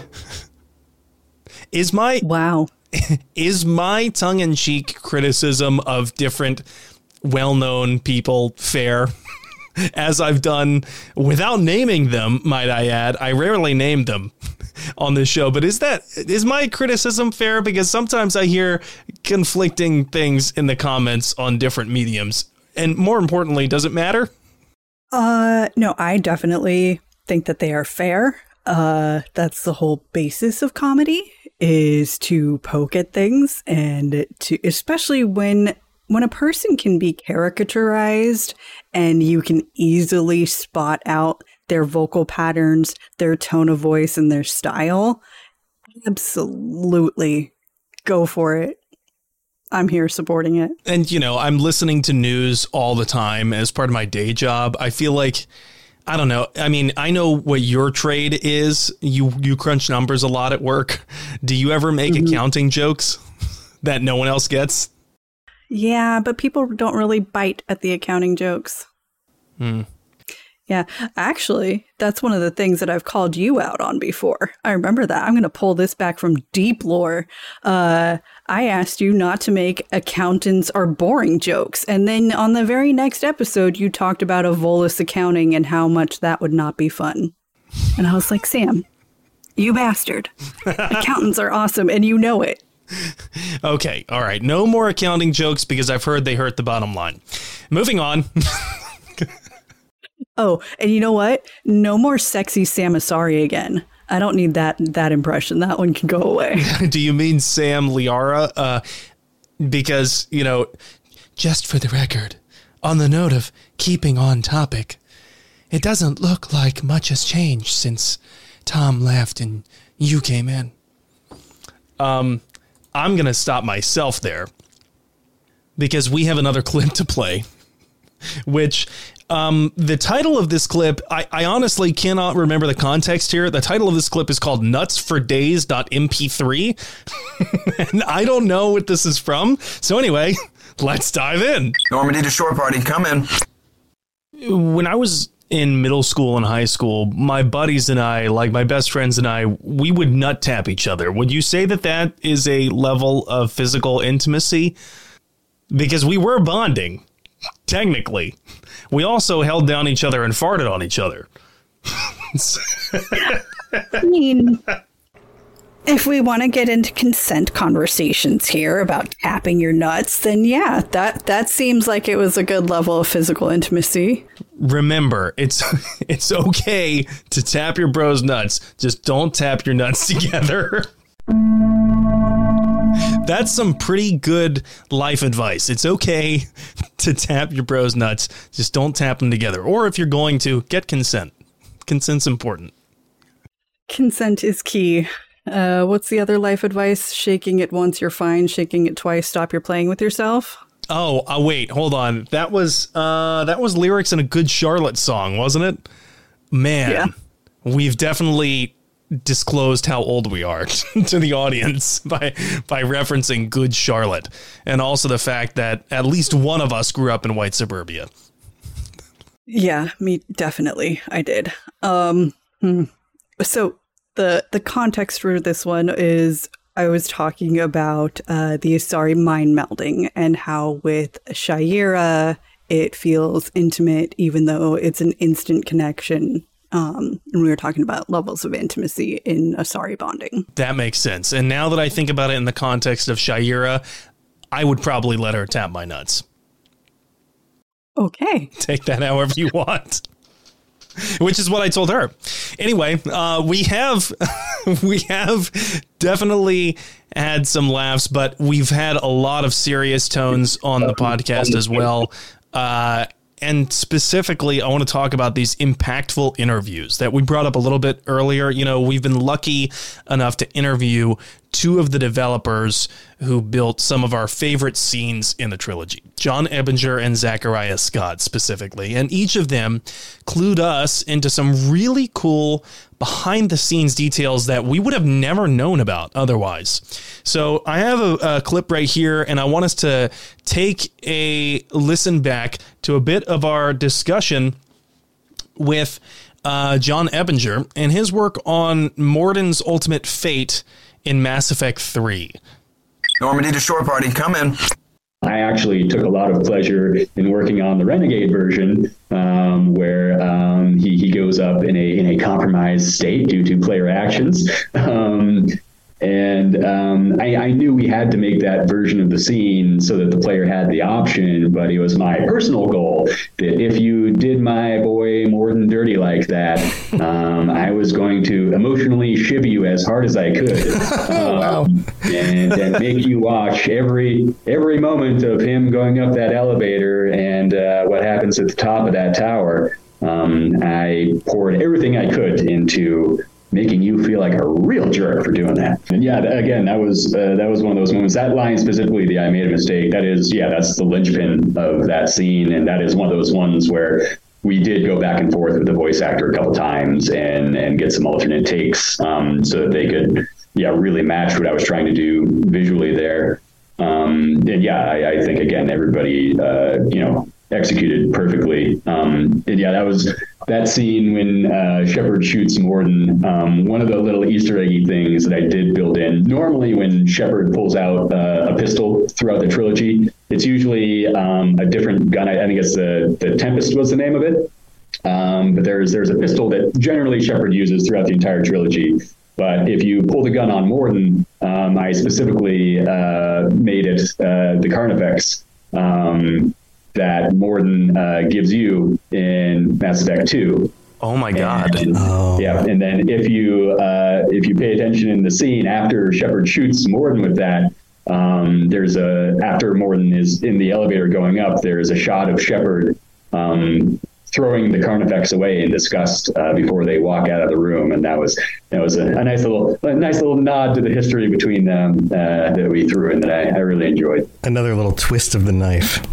Is my tongue-in-cheek criticism of different well-known people fair? As I've done without naming them, might I add. I rarely name them on this show, but is my criticism fair? Because sometimes I hear conflicting things in the comments on different mediums. And more importantly, does it matter? No, I definitely think that they are fair. That's the whole basis of comedy, is to poke at things, and to, especially when a person can be caricaturized and you can easily spot out their vocal patterns, their tone of voice, and their style, absolutely go for it. I'm here supporting it. And, I'm listening to news all the time as part of my day job. I feel like, I don't know. I mean, I know what your trade is. You crunch numbers a lot at work. Do you ever make accounting jokes that no one else gets? Yeah, but people don't really bite at the accounting jokes. Yeah, actually, that's one of the things that I've called you out on before. I remember that. I'm going to pull this back from deep lore. I asked you not to make accountants are boring jokes. And then on the very next episode, you talked about a Volus accounting and how much that would not be fun. And I was like, Sam, you bastard. Accountants are awesome, and you know it. Okay, all right. No more accounting jokes because I've heard they hurt the bottom line. Moving on. Oh, and you know what? No more sexy Sam Asari again. I don't need that impression. That one can go away. Do you mean Sam Liara? Because, just for the record, on the note of keeping on topic, it doesn't look like much has changed since Tom left and you came in. I'm going to stop myself there because we have another clip to play, which the title of this clip, I honestly cannot remember the context here. The title of this clip is called nutsfordays.mp3. And I don't know what this is from. So anyway, let's dive in. Normandy to shore party, come in. When I was in middle school and high school, my buddies and I, like my best friends and I, we would nut tap each other. Would you say that is a level of physical intimacy? Because we were bonding. technically. We also held down each other and farted on each other. I mean, if we want to get into consent conversations here about tapping your nuts, then yeah, that seems like it was a good level of physical intimacy. Remember, it's okay to tap your bro's nuts. Just don't tap your nuts together. That's some pretty good life advice. It's okay to tap your bro's nuts. Just don't tap them together. Or if you're going to, get consent. Consent's important. Consent is key. What's the other life advice? Shaking it once, you're fine. Shaking it twice, stop your playing with yourself. Oh, wait, hold on. That was lyrics in a Good Charlotte song, wasn't it? Man, yeah. We've definitely disclosed how old we are to the audience by referencing Good Charlotte, and also the fact that at least one of us grew up in white suburbia. Yeah, me definitely. I did. So the context for this one is I was talking about the Asari mind melding and how with Shayera it feels intimate even though it's an instant connection. And we were talking about levels of intimacy in Asari bonding. That makes sense. And now that I think about it in the context of Shayera, I would probably let her tap my nuts. Okay. Take that however you want. Which is what I told her. Anyway, we have definitely had some laughs, but we've had a lot of serious tones on the podcast as well. And specifically, I want to talk about these impactful interviews that we brought up a little bit earlier. You know, we've been lucky enough to interview two of the developers who built some of our favorite scenes in the trilogy, John Ebinger and Zachariah Scott specifically. And each of them clued us into some really cool behind-the-scenes details that we would have never known about otherwise. So I have a clip right here, and I want us to take a listen back to a bit of our discussion with John Ebinger and his work on Morden's ultimate fate in Mass Effect 3. Normandy to shore party, come in. I actually took a lot of pleasure in working on the Renegade version, where he goes up in a compromised state due to player actions. I knew we had to make that version of the scene so that the player had the option, but it was my personal goal that if you did my boy Morden dirty like that, I was going to emotionally shiv you as hard as I could, and make you watch every moment of him going up that elevator and what happens at the top of that tower. I poured everything I could into making you feel like a real jerk for doing that. And yeah, again, that was one of those moments. That line specifically, the "I made a mistake," that's the linchpin of that scene, and that is one of those ones where we did go back and forth with the voice actor a couple times and get some alternate takes so that they could really match what I was trying to do visually there. I think again everybody executed perfectly. That was that scene when Shepard shoots Morden. One of the little Easter eggy things that I did build in. Normally, when Shepard pulls out a pistol throughout the trilogy, it's usually a different gun. I think it's the Tempest was the name of it. But there's a pistol that generally Shepard uses throughout the entire trilogy. But if you pull the gun on Morden, I specifically made it the Carnifex that Morden gives you in Mass Effect 2. Oh my God! And then if you pay attention in the scene after Shepard shoots Morden with that, after Morden is in the elevator going up, there's a shot of Shepard throwing the Carnifex away in disgust before they walk out of the room, and that was a nice little nod to the history between them that we threw in that I really enjoyed. Another little twist of the knife.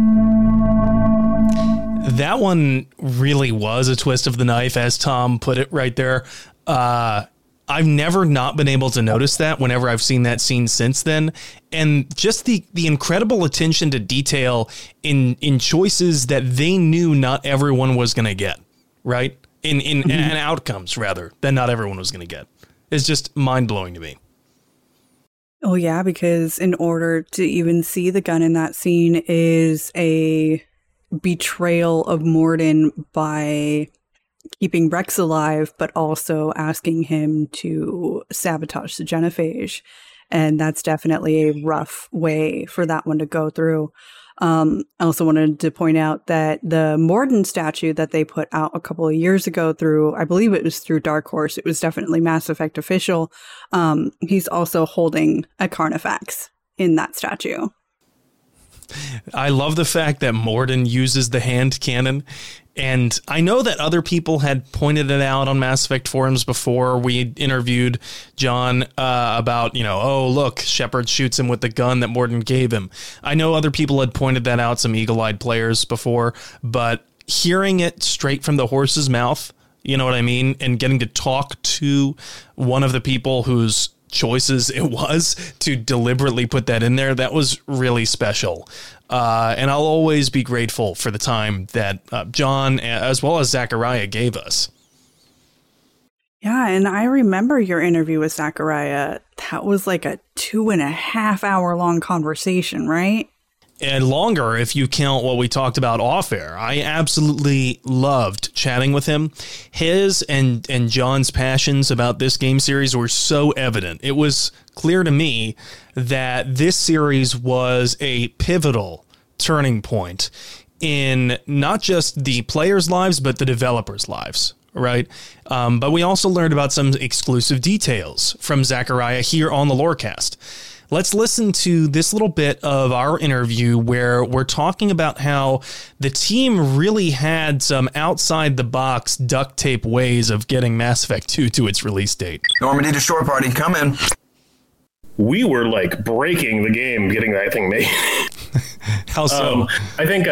That one really was a twist of the knife, as Tom put it right there. I've never not been able to notice that whenever I've seen that scene since then. And just the incredible attention to detail in choices that they knew not everyone was going to get, right? In outcomes, rather, that not everyone was going to get. It's just mind-blowing to me. Oh, yeah, because in order to even see the gun in that scene is a betrayal of Morden by keeping Rex alive, but also asking him to sabotage the genophage. And that's definitely a rough way for that one to go through. I also wanted to point out that the Morden statue that they put out a couple of years ago through, I believe it was through Dark Horse. It was definitely Mass Effect official. He's also holding a Carnifex in that statue. I love the fact that Morden uses the hand cannon. And I know that other people had pointed it out on Mass Effect forums before. We interviewed John about, oh, look, Shepard shoots him with the gun that Morden gave him. I know other people had pointed that out, some eagle-eyed players before, but hearing it straight from the horse's mouth, you know what I mean? And getting to talk to one of the people whose choices it was to deliberately put that in there, that was really special. And I'll always be grateful for the time that John, as well as Zachariah, gave us. Yeah, and I remember your interview with Zachariah. That was like a 2.5 hour long conversation, right? And longer if you count what we talked about off air. I absolutely loved chatting with him. His and John's passions about this game series were so evident. It was clear to me that this series was a pivotal turning point in not just the players' lives, but the developers' lives. Right. But we also learned about some exclusive details from Zachariah here on the Lorecast. Let's listen to this little bit of our interview where we're talking about how the team really had some outside-the-box duct tape ways of getting Mass Effect 2 to its release date. Normandy to shore party, come in. We were like breaking the game getting that thing made. How so? I think,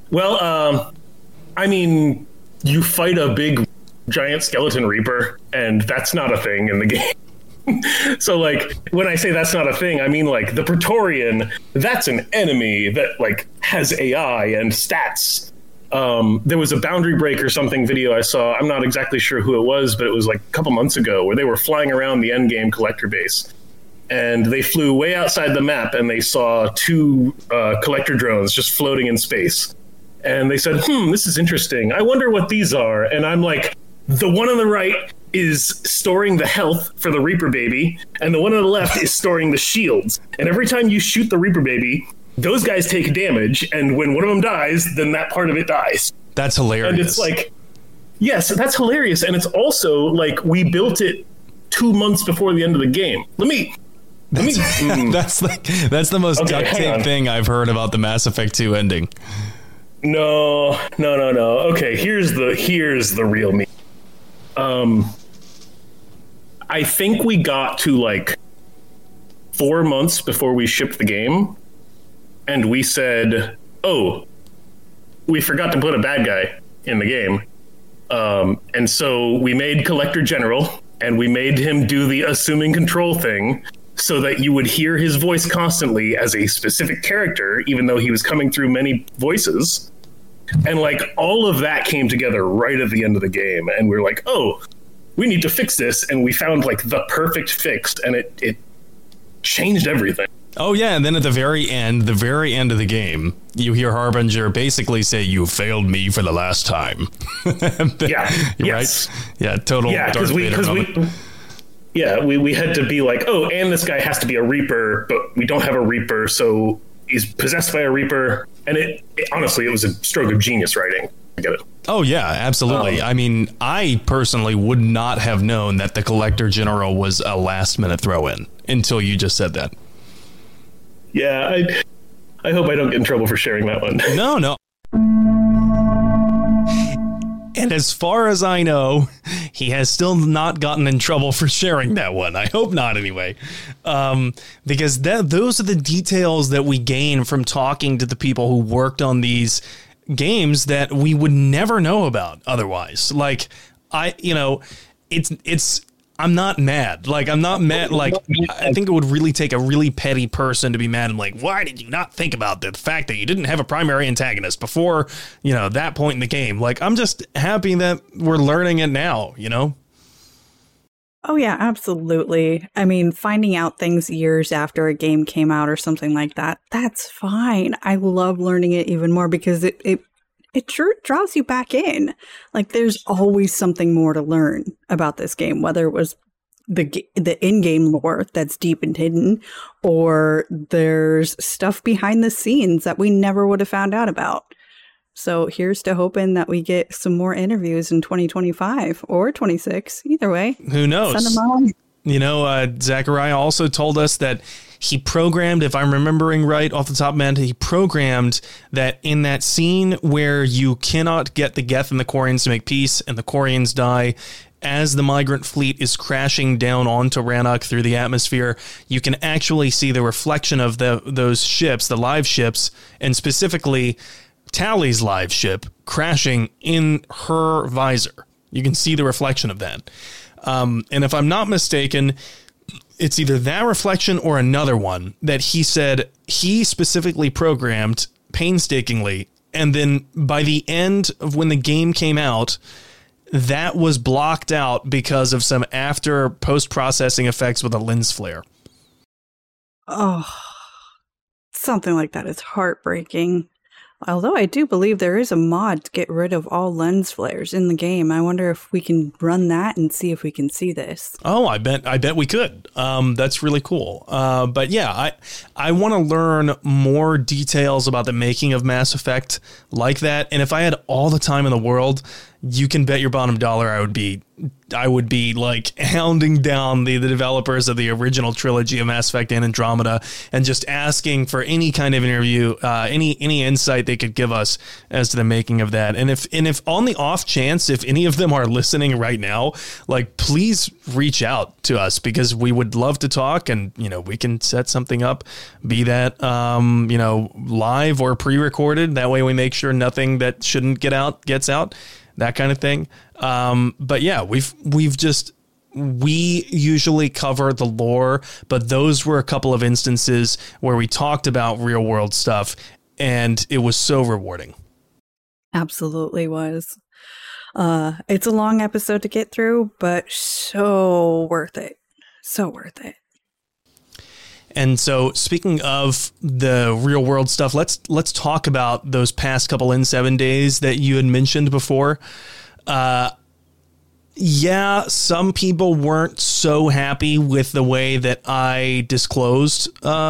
I mean, you fight a big giant skeleton reaper, and that's not a thing in the game. So, like, when I say that's not a thing, I mean, like, the Praetorian, that's an enemy that, like, has AI and stats. There was a Boundary Break or something video I saw. I'm not exactly sure who it was, but it was, like, a couple months ago where they were flying around the endgame collector base. And they flew way outside the map, and they saw 2 collector drones just floating in space. And they said, this is interesting. I wonder what these are. And I'm like, the one on the right is storing the health for the Reaper baby, and the one on the left is storing the shields. And every time you shoot the Reaper baby, those guys take damage, and when one of them dies, then that part of it dies. That's hilarious. And it's like, yes, that's hilarious. And it's also like we built it 2 months before the end of the game. That's the most duct tape thing I've heard about the Mass Effect 2 ending. No. Okay, here's the real me. I think we got to like 4 months before we shipped the game, and we said, oh, we forgot to put a bad guy in the game. And so we made Collector General, and we made him do the assuming control thing so that you would hear his voice constantly as a specific character, even though he was coming through many voices. And like all of that came together right at the end of the game. And we're like, oh, we need to fix this. And we found like the perfect fix, and it changed everything. Oh, yeah. And then at the very end of the game, you hear Harbinger basically say, you failed me for the last time. Yeah. Right? Yes. Yeah. Total. Yeah. Because we had to be like, oh, and this guy has to be a Reaper, but we don't have a Reaper. So he's possessed by a Reaper. And it honestly, it was a stroke of genius writing. I get it. Oh, yeah, absolutely. I mean, I personally would not have known that the Collector General was a last-minute throw-in until you just said that. Yeah, I hope I don't get in trouble for sharing that one. No. And as far as I know, he has still not gotten in trouble for sharing that one. I hope not, anyway. Because those are the details that we gain from talking to the people who worked on these games that we would never know about otherwise. Like, I'm not mad. Like, I'm not mad. Like, I think it would really take a really petty person to be mad. I'm like, why did you not think about the fact that you didn't have a primary antagonist before, that point in the game? Like, I'm just happy that we're learning it now, Oh, yeah, absolutely. I mean, finding out things years after a game came out or something like that, that's fine. I love learning it even more because it it sure draws you back in. Like, there's always something more to learn about this game, whether it was the in-game lore that's deep and hidden, or there's stuff behind the scenes that we never would have found out about. So here's to hoping that we get some more interviews in 2025 or 26. Either way. Who knows? Send them on. You know, Zachariah also told us that he programmed, if I'm remembering right off the top of my head, he programmed that in that scene where you cannot get the Geth and the Quarians to make peace and the Quarians die, as the migrant fleet is crashing down onto Rannoch through the atmosphere, you can actually see the reflection of those ships, the live ships, and specifically Tally's live ship crashing in her visor. You can see the reflection of that. And if I'm not mistaken, it's either that reflection or another one that he said he specifically programmed painstakingly. And then by the end of when the game came out, that was blocked out because of some after post-processing effects with a lens flare. Oh, something like that is heartbreaking. Although I do believe there is a mod to get rid of all lens flares in the game. I wonder if we can run that and see if we can see this. Oh, I bet we could. That's really cool. But yeah, I want to learn more details about the making of Mass Effect like that. And if I had all the time in the world, you can bet your bottom dollar I would be like hounding down the developers of the original trilogy of Mass Effect and Andromeda and just asking for any kind of interview, any insight they could give us as to the making of that. And if on the off chance, if any of them are listening right now, like, please reach out to us, because we would love to talk, and, you know, we can set something up, be that, you know, live or pre-recorded. That way we make sure nothing that shouldn't get out gets out. That kind of thing. But yeah, we usually cover the lore, but those were a couple of instances where we talked about real world stuff, and it was so rewarding. Absolutely was. It's a long episode to get through, but so worth it. So worth it. And so, speaking of the real world stuff, let's talk about those past couple N7 days that you had mentioned before. Yeah, some people weren't so happy with the way that I disclosed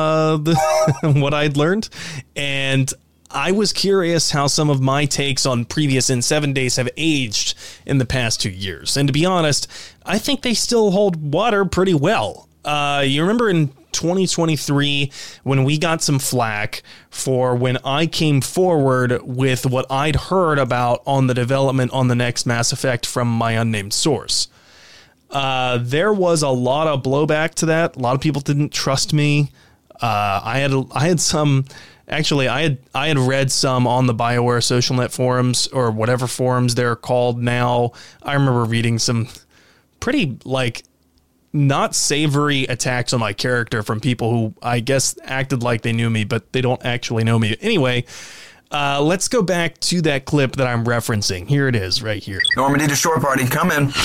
what I'd learned, and I was curious how some of my takes on previous N7 days have aged in the past 2 years. And to be honest, I think they still hold water pretty well. You remember in 2023 when we got some flack for when I came forward with what I'd heard about on the development on the next Mass Effect from my unnamed source. There was a lot of blowback to that. A lot of people didn't trust me. I had some. Actually, I had read some on the BioWare SocialNet forums, or whatever forums they're called now. I remember reading some pretty, like, not savory attacks on my character from people who I guess acted like they knew me, but they don't actually know me. Anyway, let's go back to that clip that I'm referencing. Here it is right here. Normandy to shore party, come in.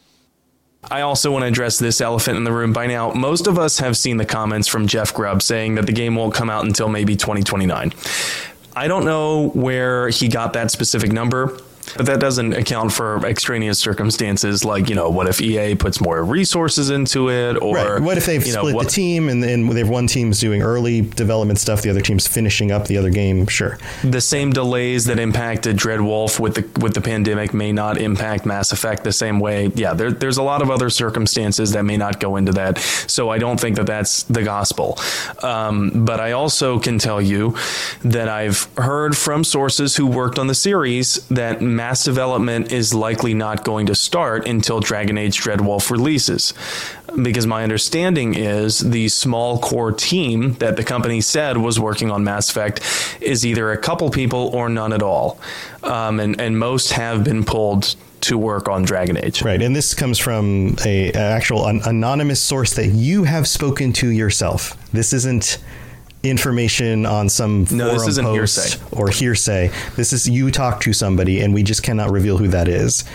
I also want to address this elephant in the room. By now, most of us have seen the comments from Jeff Grubb saying that the game won't come out until maybe 2029. I don't know where he got that specific number, but that doesn't account for extraneous circumstances like, you know, what if EA puts more resources into it? Or right. What if they've split the team and they've one team's doing early development stuff, the other team's finishing up the other game? Sure. The same delays that impacted Dreadwolf with the pandemic may not impact Mass Effect the same way. Yeah, there's a lot of other circumstances that may not go into that. So I don't think that that's the gospel. But I also can tell you that I've heard from sources who worked on the series that mass development is likely not going to start until Dragon Age Dreadwolf releases. Because my understanding is the small core team that the company said was working on Mass Effect is either a couple people or none at all. And most have been pulled to work on Dragon Age. Right. And this comes from an actual anonymous source that you have spoken to yourself. This isn't information on some forum this isn't post hearsay. Or hearsay. This is you talk to somebody and we just cannot reveal who that is.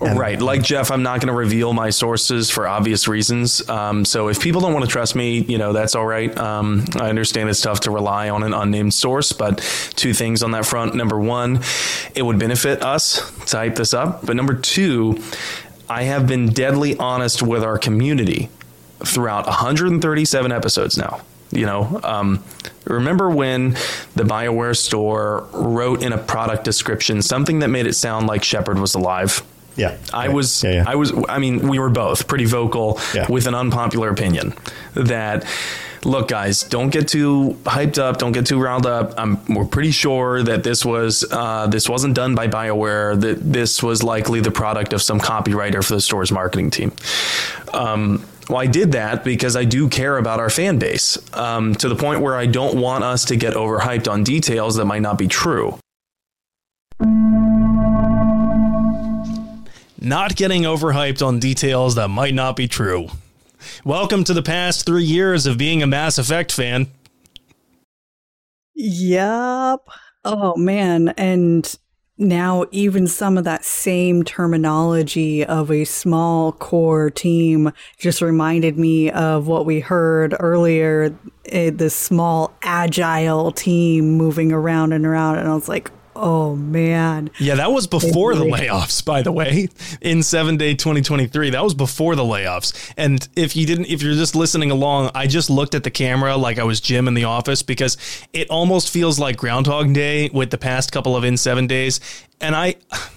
Right. Like Jeff, I'm not going to reveal my sources for obvious reasons. So if people don't want to trust me, that's all right. I understand it's tough to rely on an unnamed source, but two things on that front. Number one, it would benefit us to hype this up. But number two, I have been deadly honest with our community throughout 137 episodes now. Remember when the BioWare store wrote in a product description something that made it sound like Shepard was alive? Yeah. We were both pretty vocal with an unpopular opinion that, look, guys, don't get too hyped up. Don't get too riled up. We're pretty sure that this wasn't done by BioWare, that this was likely the product of some copywriter for the store's marketing team. Well, I did that because I do care about our fan base, to the point where I don't want us to get overhyped on details that might not be true. Not getting overhyped on details that might not be true. Welcome to the past 3 years of being a Mass Effect fan. Yup. Oh, man. And now even some of that same terminology of a small core team just reminded me of what we heard earlier, this small agile team moving around and around. And I was like, oh, man. Yeah, that was before the layoffs, by the way, in 7-Day 2023. That was before the layoffs. And if you're just listening along, I just looked at the camera like I was Jim in the office, because it almost feels like Groundhog Day with the past couple of In7 days. And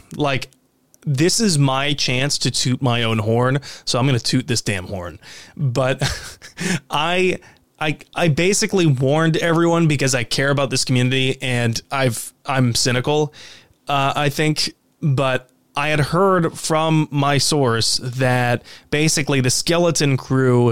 this is my chance to toot my own horn. So I'm going to toot this damn horn. But I basically warned everyone because I care about this community, and I'm cynical, I think, but I had heard from my source that basically the Skeleton Crew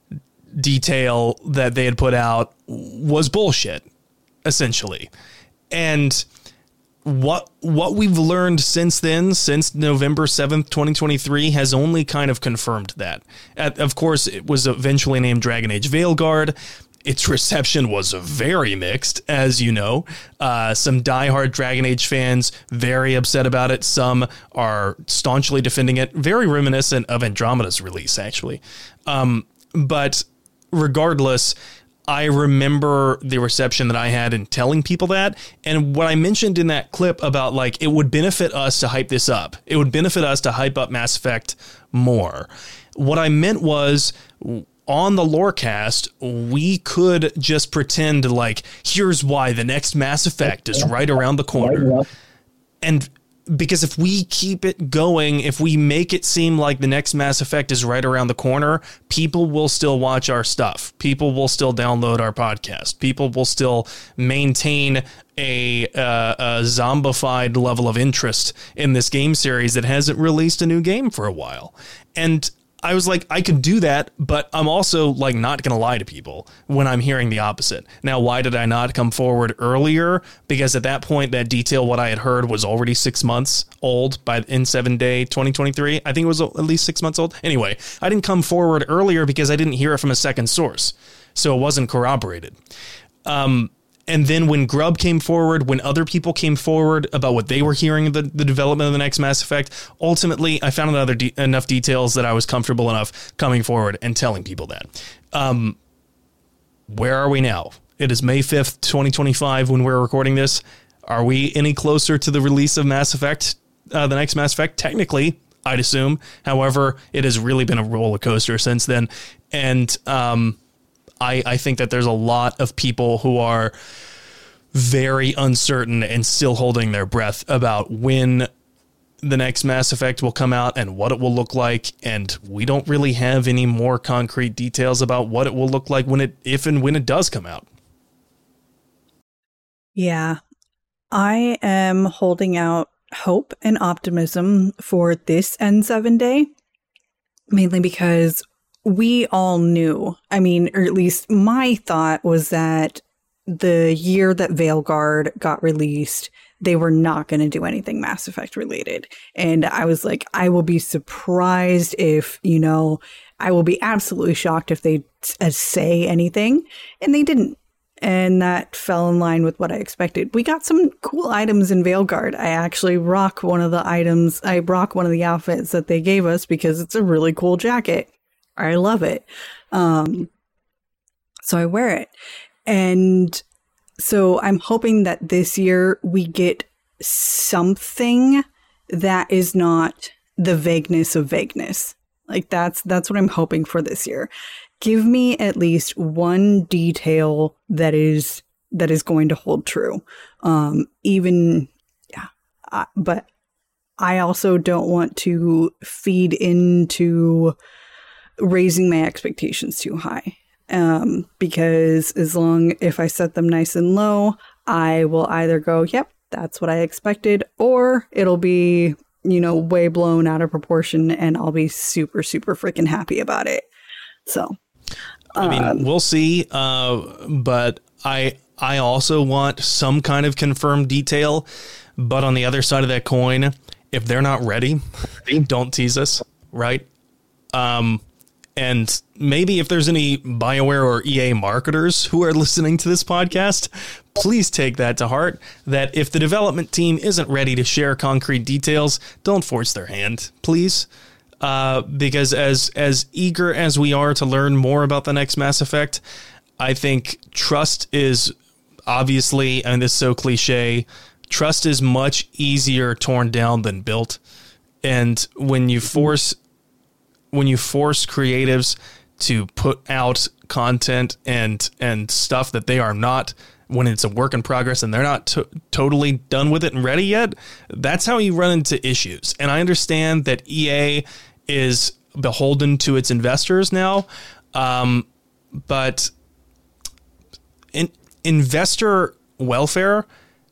detail that they had put out was bullshit, essentially. And what we've learned since then, since November 7th, 2023, has only kind of confirmed that. Of course, it was eventually named Dragon Age Veilguard. Its reception was very mixed, as you know. Some diehard Dragon Age fans very upset about it. Some are staunchly defending it. Very reminiscent of Andromeda's release, actually. But regardless, I remember the reception that I had in telling people that. And what I mentioned in that clip about, like, it would benefit us to hype this up. It would benefit us to hype up Mass Effect more. What I meant was, on the Lorecast, we could just pretend like, here's why the next Mass Effect is right around the corner. And because if we keep it going, if we make it seem like the next Mass Effect is right around the corner, people will still watch our stuff. People will still download our podcast. People will still maintain a zombified level of interest in this game series that hasn't released a new game for a while. And I was like, I could do that, but I'm also like not going to lie to people when I'm hearing the opposite. Now, why did I not come forward earlier? Because at that point, that detail, what I had heard, was already 6 months old in 7-Day 2023. I think it was at least 6 months old. Anyway, I didn't come forward earlier because I didn't hear it from a second source. So it wasn't corroborated. And then when Grubb came forward, when other people came forward about what they were hearing of the development of the next Mass Effect, ultimately, I found enough details that I was comfortable enough coming forward and telling people that. Where are we now? It is May 5th, 2025 when we're recording this. Are we any closer to the release of Mass Effect, the next Mass Effect? Technically, I'd assume. However, it has really been a roller coaster since then. And I think that there's a lot of people who are very uncertain and still holding their breath about when the next Mass Effect will come out and what it will look like. And we don't really have any more concrete details about what it will look like if and when it does come out. Yeah, I am holding out hope and optimism for this N7 Day, mainly because we all knew, or at least my thought was that the year that Veilguard got released, they were not going to do anything Mass Effect related. And I was like, I will be surprised if, I will be absolutely shocked if they say anything. And they didn't. And that fell in line with what I expected. We got some cool items in Veilguard. I actually rock one of the items. I rock one of the outfits that they gave us because it's a really cool jacket. I love it. So I wear it. And so I'm hoping that this year we get something that is not the vagueness of vagueness. Like that's what I'm hoping for this year. Give me at least one detail that is going to hold true. But I also don't want to feed into raising my expectations too high. Because if I set them nice and low, I will either go, yep, that's what I expected, or it'll be, way blown out of proportion and I'll be super, super freaking happy about it. So, I mean, we'll see. But I also want some kind of confirmed detail, but on the other side of that coin, if they're not ready, don't tease us. Right. And maybe if there's any BioWare or EA marketers who are listening to this podcast, please take that to heart, that if the development team isn't ready to share concrete details, don't force their hand, please. Because as eager as we are to learn more about the next Mass Effect, I think trust is obviously, and this is so cliche, trust is much easier torn down than built. And when you force creatives to put out content and stuff that they are not, when it's a work in progress and they're not totally done with it and ready yet, that's how you run into issues. And I understand that EA is beholden to its investors now, but investor welfare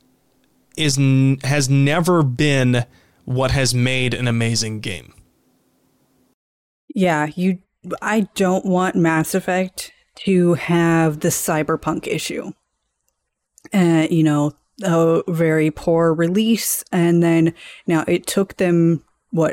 has never been what has made an amazing game. Yeah, I don't want Mass Effect to have the cyberpunk issue. A very poor release. And then now it took them,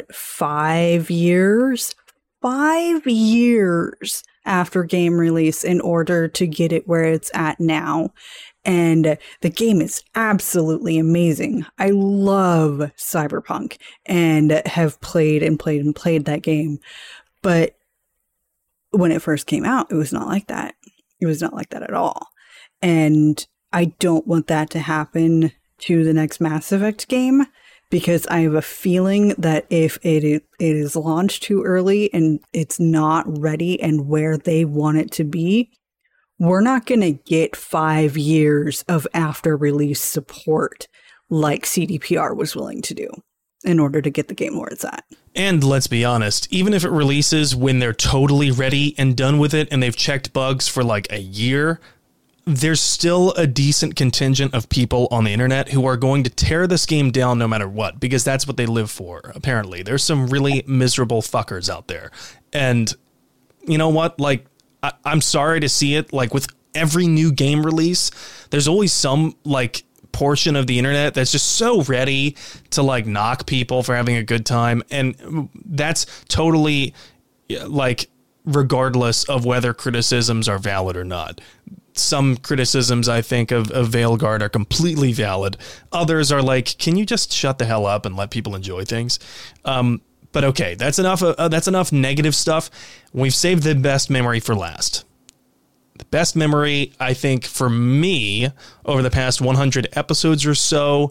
5 years? 5 years after game release in order to get it where it's at now. And the game is absolutely amazing. I love Cyberpunk and have played that game. But when it first came out, it was not like that. It was not like that at all. And I don't want that to happen to the next Mass Effect game, because I have a feeling that if it is launched too early and it's not ready and where they want it to be, we're not going to get 5 years of after release support like CDPR was willing to do in order to get the game where it's at. And let's be honest, even if it releases when they're totally ready and done with it and they've checked bugs for like a year, there's still a decent contingent of people on the internet who are going to tear this game down no matter what, because that's what they live for. Apparently, there's some really miserable fuckers out there. And you know what? Like, I'm sorry to see it. Like, with every new game release, there's always some like portion of the internet that's just so ready to like knock people for having a good time. And that's totally like, regardless of whether criticisms are valid or not. Some criticisms, I think, of Veilguard are completely valid. Others are like, can you just shut the hell up and let people enjoy things? But okay, that's enough negative stuff. We've saved the best memory for last. The best memory, I think, for me, over the past 100 episodes or so,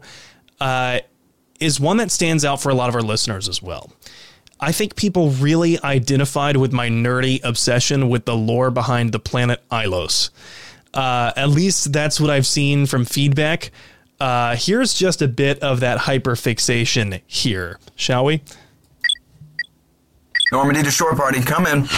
is one that stands out for a lot of our listeners as well. I think people really identified with my nerdy obsession with the lore behind the planet Ilos. At least that's what I've seen from feedback. Here's just a bit of that hyperfixation here, shall we? Normandy to shore party, come in.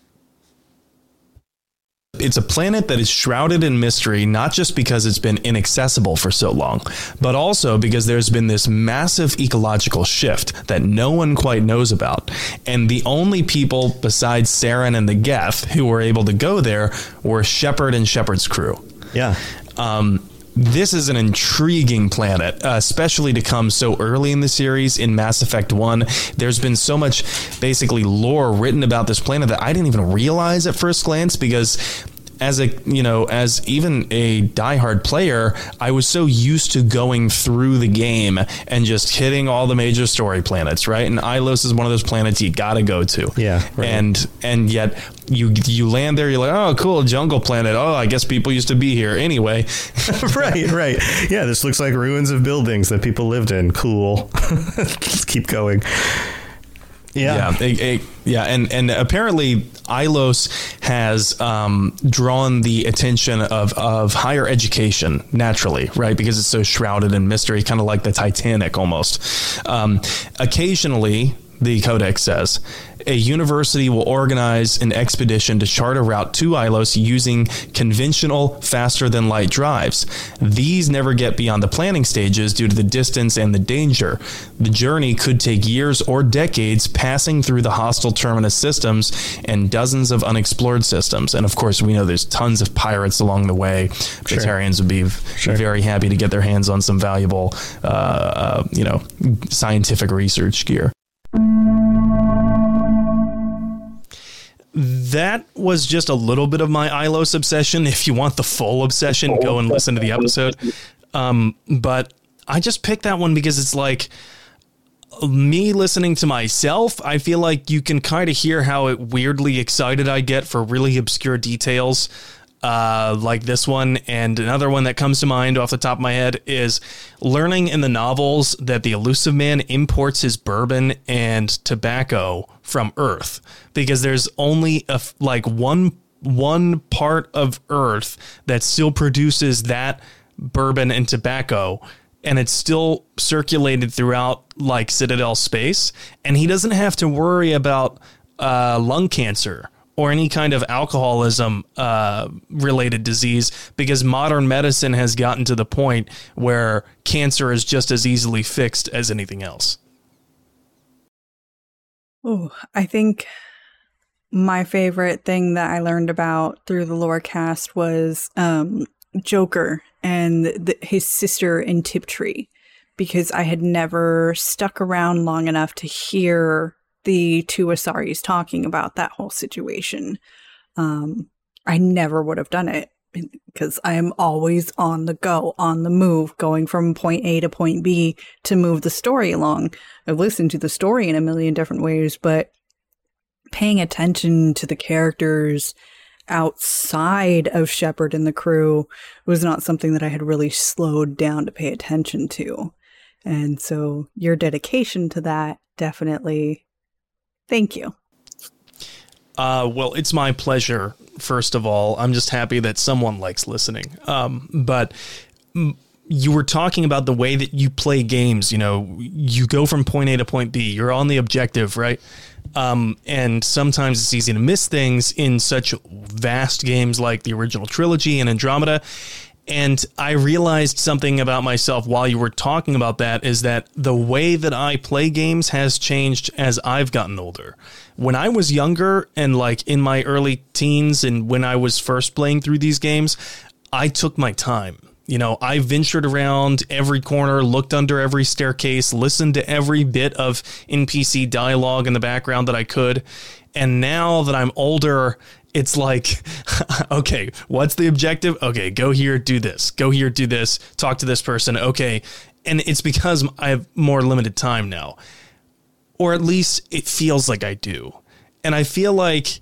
It's a planet that is shrouded in mystery, not just because it's been inaccessible for so long, but also because there's been this massive ecological shift that no one quite knows about. And the only people besides Saren and the Geth who were able to go there were Shepard and Shepard's crew. Yeah. This is an intriguing planet, especially to come so early in the series. In Mass Effect 1, there's been so much basically lore written about this planet that I didn't even realize at first glance, because as even a diehard player, I was so used to going through the game and just hitting all the major story planets, right? And Ilos is one of those planets you gotta go to. Yeah. Right. And yet you land there, you're like, oh, cool, jungle planet. Oh, I guess people used to be here anyway. Right. Yeah, this looks like ruins of buildings that people lived in. Cool. Let's keep going. Yeah. And apparently Ilos has drawn the attention of higher education naturally, right? Because it's so shrouded in mystery, kind of like the Titanic almost. Occasionally, the Codex says, a university will organize an expedition to chart a route to Ilos using conventional faster-than-light drives. These never get beyond the planning stages due to the distance and the danger. The journey could take years or decades, passing through the hostile terminus systems and dozens of unexplored systems. And of course, we know there's tons of pirates along the way. Sure. Batarians would be very happy to get their hands on some valuable, scientific research gear. That was just a little bit of my Ilos obsession. If you want the full obsession, go and listen to the episode. But I just picked that one because it's like me listening to myself. I feel like you can kind of hear how weirdly excited I get for really obscure details like this one. And another one that comes to mind off the top of my head is learning in the novels that the Elusive Man imports his bourbon and tobacco from Earth, because there's only one part of Earth that still produces that bourbon and tobacco, and it's still circulated throughout like Citadel space, and he doesn't have to worry about lung cancer or any kind of alcoholism related disease, because modern medicine has gotten to the point where cancer is just as easily fixed as anything else. Oh, I think my favorite thing that I learned about through the Lorecast was Joker and his sister in Tiptree, because I had never stuck around long enough to hear the two Asaris talking about that whole situation. I never would have done it because I am always on the go, on the move, going from point A to point B to move the story along. I've listened to the story in a million different ways, but paying attention to the characters outside of Shepard and the crew was not something that I had really slowed down to pay attention to. And so your dedication to that, definitely, thank you. Well, it's my pleasure. First of all, I'm just happy that someone likes listening. But you were talking about the way that you play games. You know, you go from point A to point B. You're on the objective, right? And sometimes it's easy to miss things in such vast games like the original trilogy and Andromeda. And I realized something about myself while you were talking about that, is that the way that I play games has changed as I've gotten older. When I was younger and like in my early teens and when I was first playing through these games, I took my time. You know, I ventured around every corner, looked under every staircase, listened to every bit of NPC dialogue in the background that I could. And now that I'm older, it's like, okay, what's the objective? Okay, go here, do this. Go here, do this. Talk to this person. Okay. And it's because I have more limited time now. Or at least it feels like I do. And I feel like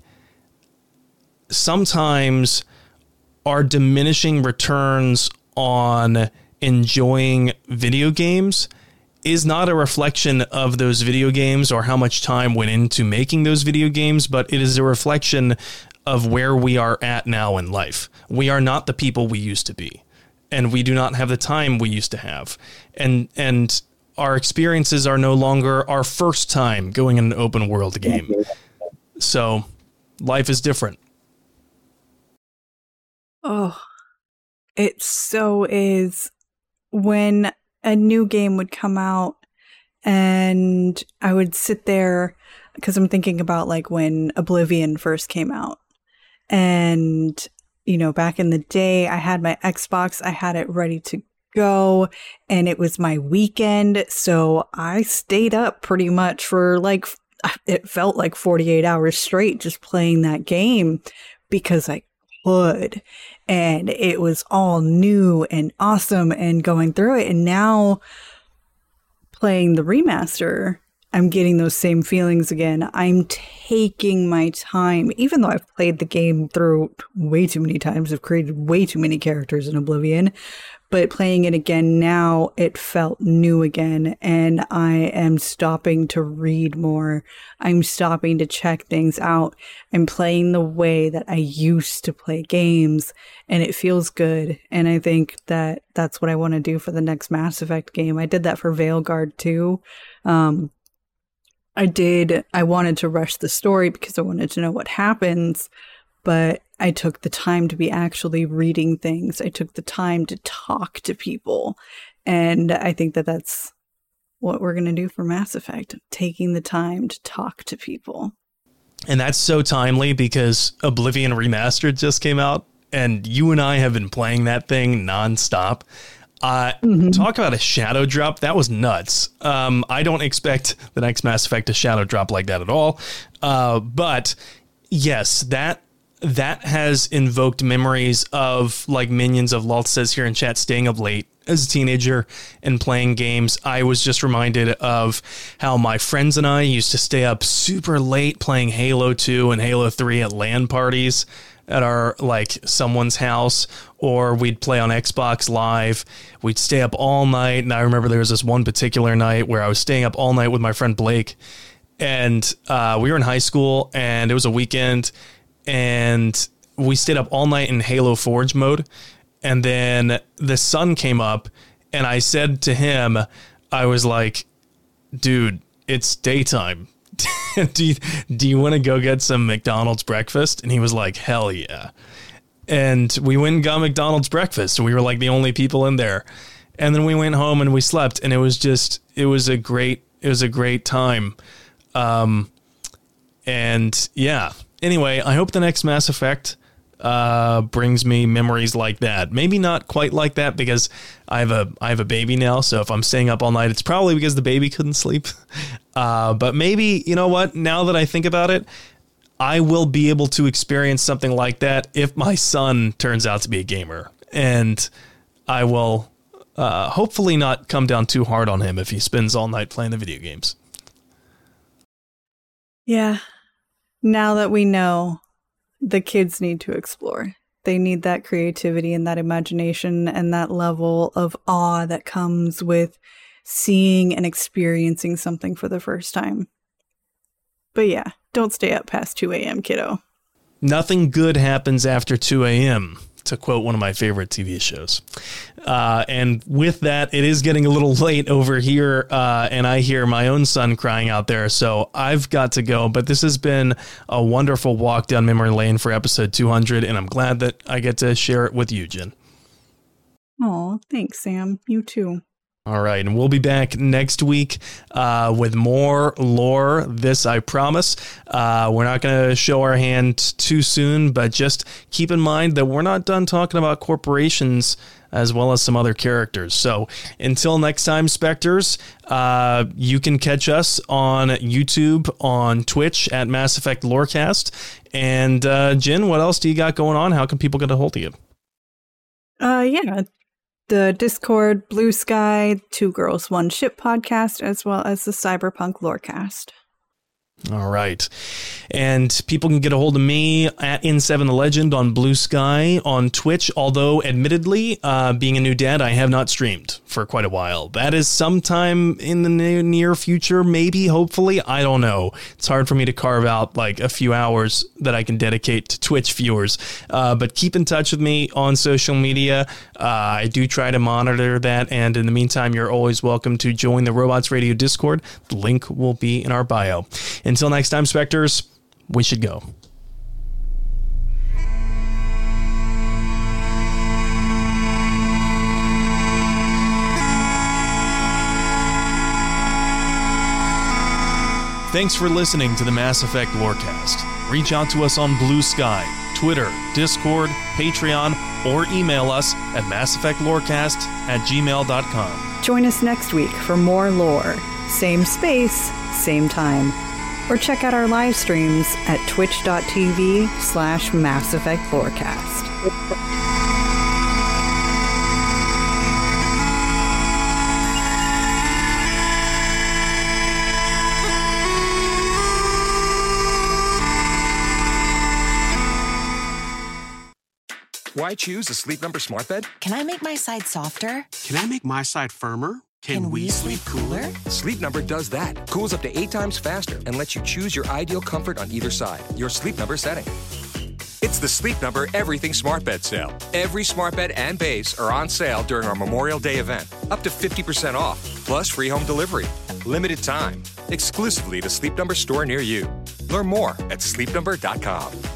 sometimes our diminishing returns on enjoying video games is not a reflection of those video games or how much time went into making those video games, but it is a reflection of where we are at now in life. We are not the people we used to be, and we do not have the time we used to have. And our experiences are no longer our first time going in an open world game. So life is different. Oh, it so is. When a new game would come out and I would sit there, because I'm thinking about like when Oblivion first came out. And, you know, back in the day, I had my Xbox, I had it ready to go, and it was my weekend. So I stayed up pretty much for like, it felt like 48 hours straight just playing that game because I hood. And it was all new and awesome and going through it. And now playing the remaster, I'm getting those same feelings again. I'm taking my time, even though I've played the game through way too many times. I've created way too many characters in Oblivion. But playing it again now, it felt new again, and I am stopping to read more. I'm stopping to check things out. I'm playing the way that I used to play games, and it feels good. And I think that that's what I want to do for the next Mass Effect game. I did that for Veilguard too. I wanted to rush the story because I wanted to know what happens, but I took the time to be actually reading things. I took the time to talk to people. And I think that that's what we're going to do for Mass Effect, taking the time to talk to people. And that's so timely because Oblivion Remastered just came out, and you and I have been playing that thing nonstop. Talk about a shadow drop. That was nuts. I don't expect the next Mass Effect to shadow drop like that at all. But yes, that has invoked memories of, like Minions of Lalt says here in chat, staying up late as a teenager and playing games. I was just reminded of how my friends and I used to stay up super late playing Halo 2 and Halo 3 at LAN parties at our, like, someone's house, or we'd play on Xbox Live. We'd stay up all night, and I remember there was this one particular night where I was staying up all night with my friend Blake, and we were in high school, and it was a weekend, and we stayed up all night in Halo Forge mode. And then the sun came up, and I said to him, I was like, dude, it's daytime. do you want to go get some McDonald's breakfast? And he was like, hell yeah. And we went and got McDonald's breakfast. We were like the only people in there. And then we went home and we slept, and it was a great time. And yeah. Anyway, I hope the next Mass Effect brings me memories like that. Maybe not quite like that because I have a baby now. So if I'm staying up all night, it's probably because the baby couldn't sleep. But maybe, you know what? Now that I think about it, I will be able to experience something like that if my son turns out to be a gamer, and I will hopefully not come down too hard on him if he spends all night playing the video games. Yeah. Now that we know, the kids need to explore. They need that creativity and that imagination and that level of awe that comes with seeing and experiencing something for the first time. But yeah, don't stay up past 2 a.m., kiddo. Nothing good happens after 2 a.m., to quote one of my favorite TV shows. And with that, it is getting a little late over here, and I hear my own son crying out there, so I've got to go. But this has been a wonderful walk down memory lane for episode 200, and I'm glad that I get to share it with you, Jen. Oh, thanks, Sam. You too. All right, and we'll be back next week with more lore. This I promise. We're not going to show our hand too soon, but just keep in mind that we're not done talking about corporations as well as some other characters. So until next time, Spectres, you can catch us on YouTube, on Twitch at Mass Effect Lorecast. And Jen, what else do you got going on? How can people get a hold of you? Yeah. The Discord, Blue Sky, 2 Girls, 1 Ship podcast, as well as the Cyberpunk Lorecast. All right. And people can get a hold of me at N7 the Legend on Blue Sky, on Twitch, although admittedly, being a new dad, I have not streamed for quite a while. That is sometime in the near future, maybe, hopefully. I don't know. It's hard for me to carve out like a few hours that I can dedicate to Twitch viewers. But keep in touch with me on social media. I do try to monitor that. And in the meantime, you're always welcome to join the Robots Radio Discord. The link will be in our bio. Until next time, Spectres, we should go. Thanks for listening to the Mass Effect Lorecast. Reach out to us on Blue Sky, Twitter, Discord, Patreon, or email us at masseffectlorecast@gmail.com. Join us next week for more lore. Same space, same time. Or check out our live streams at twitch.tv/Mass Effect Lorecast. Why choose a Sleep Number smart bed? Can I make my side softer? Can I make my side firmer? Can we sleep cooler? Sleep Number does that. Cools up to 8 times faster and lets you choose your ideal comfort on either side. Your Sleep Number setting. It's the Sleep Number Everything Smart Bed Sale. Every smart bed and base are on sale during our Memorial Day event. Up to 50% off, plus free home delivery. Limited time. Exclusively to Sleep Number store near you. Learn more at sleepnumber.com.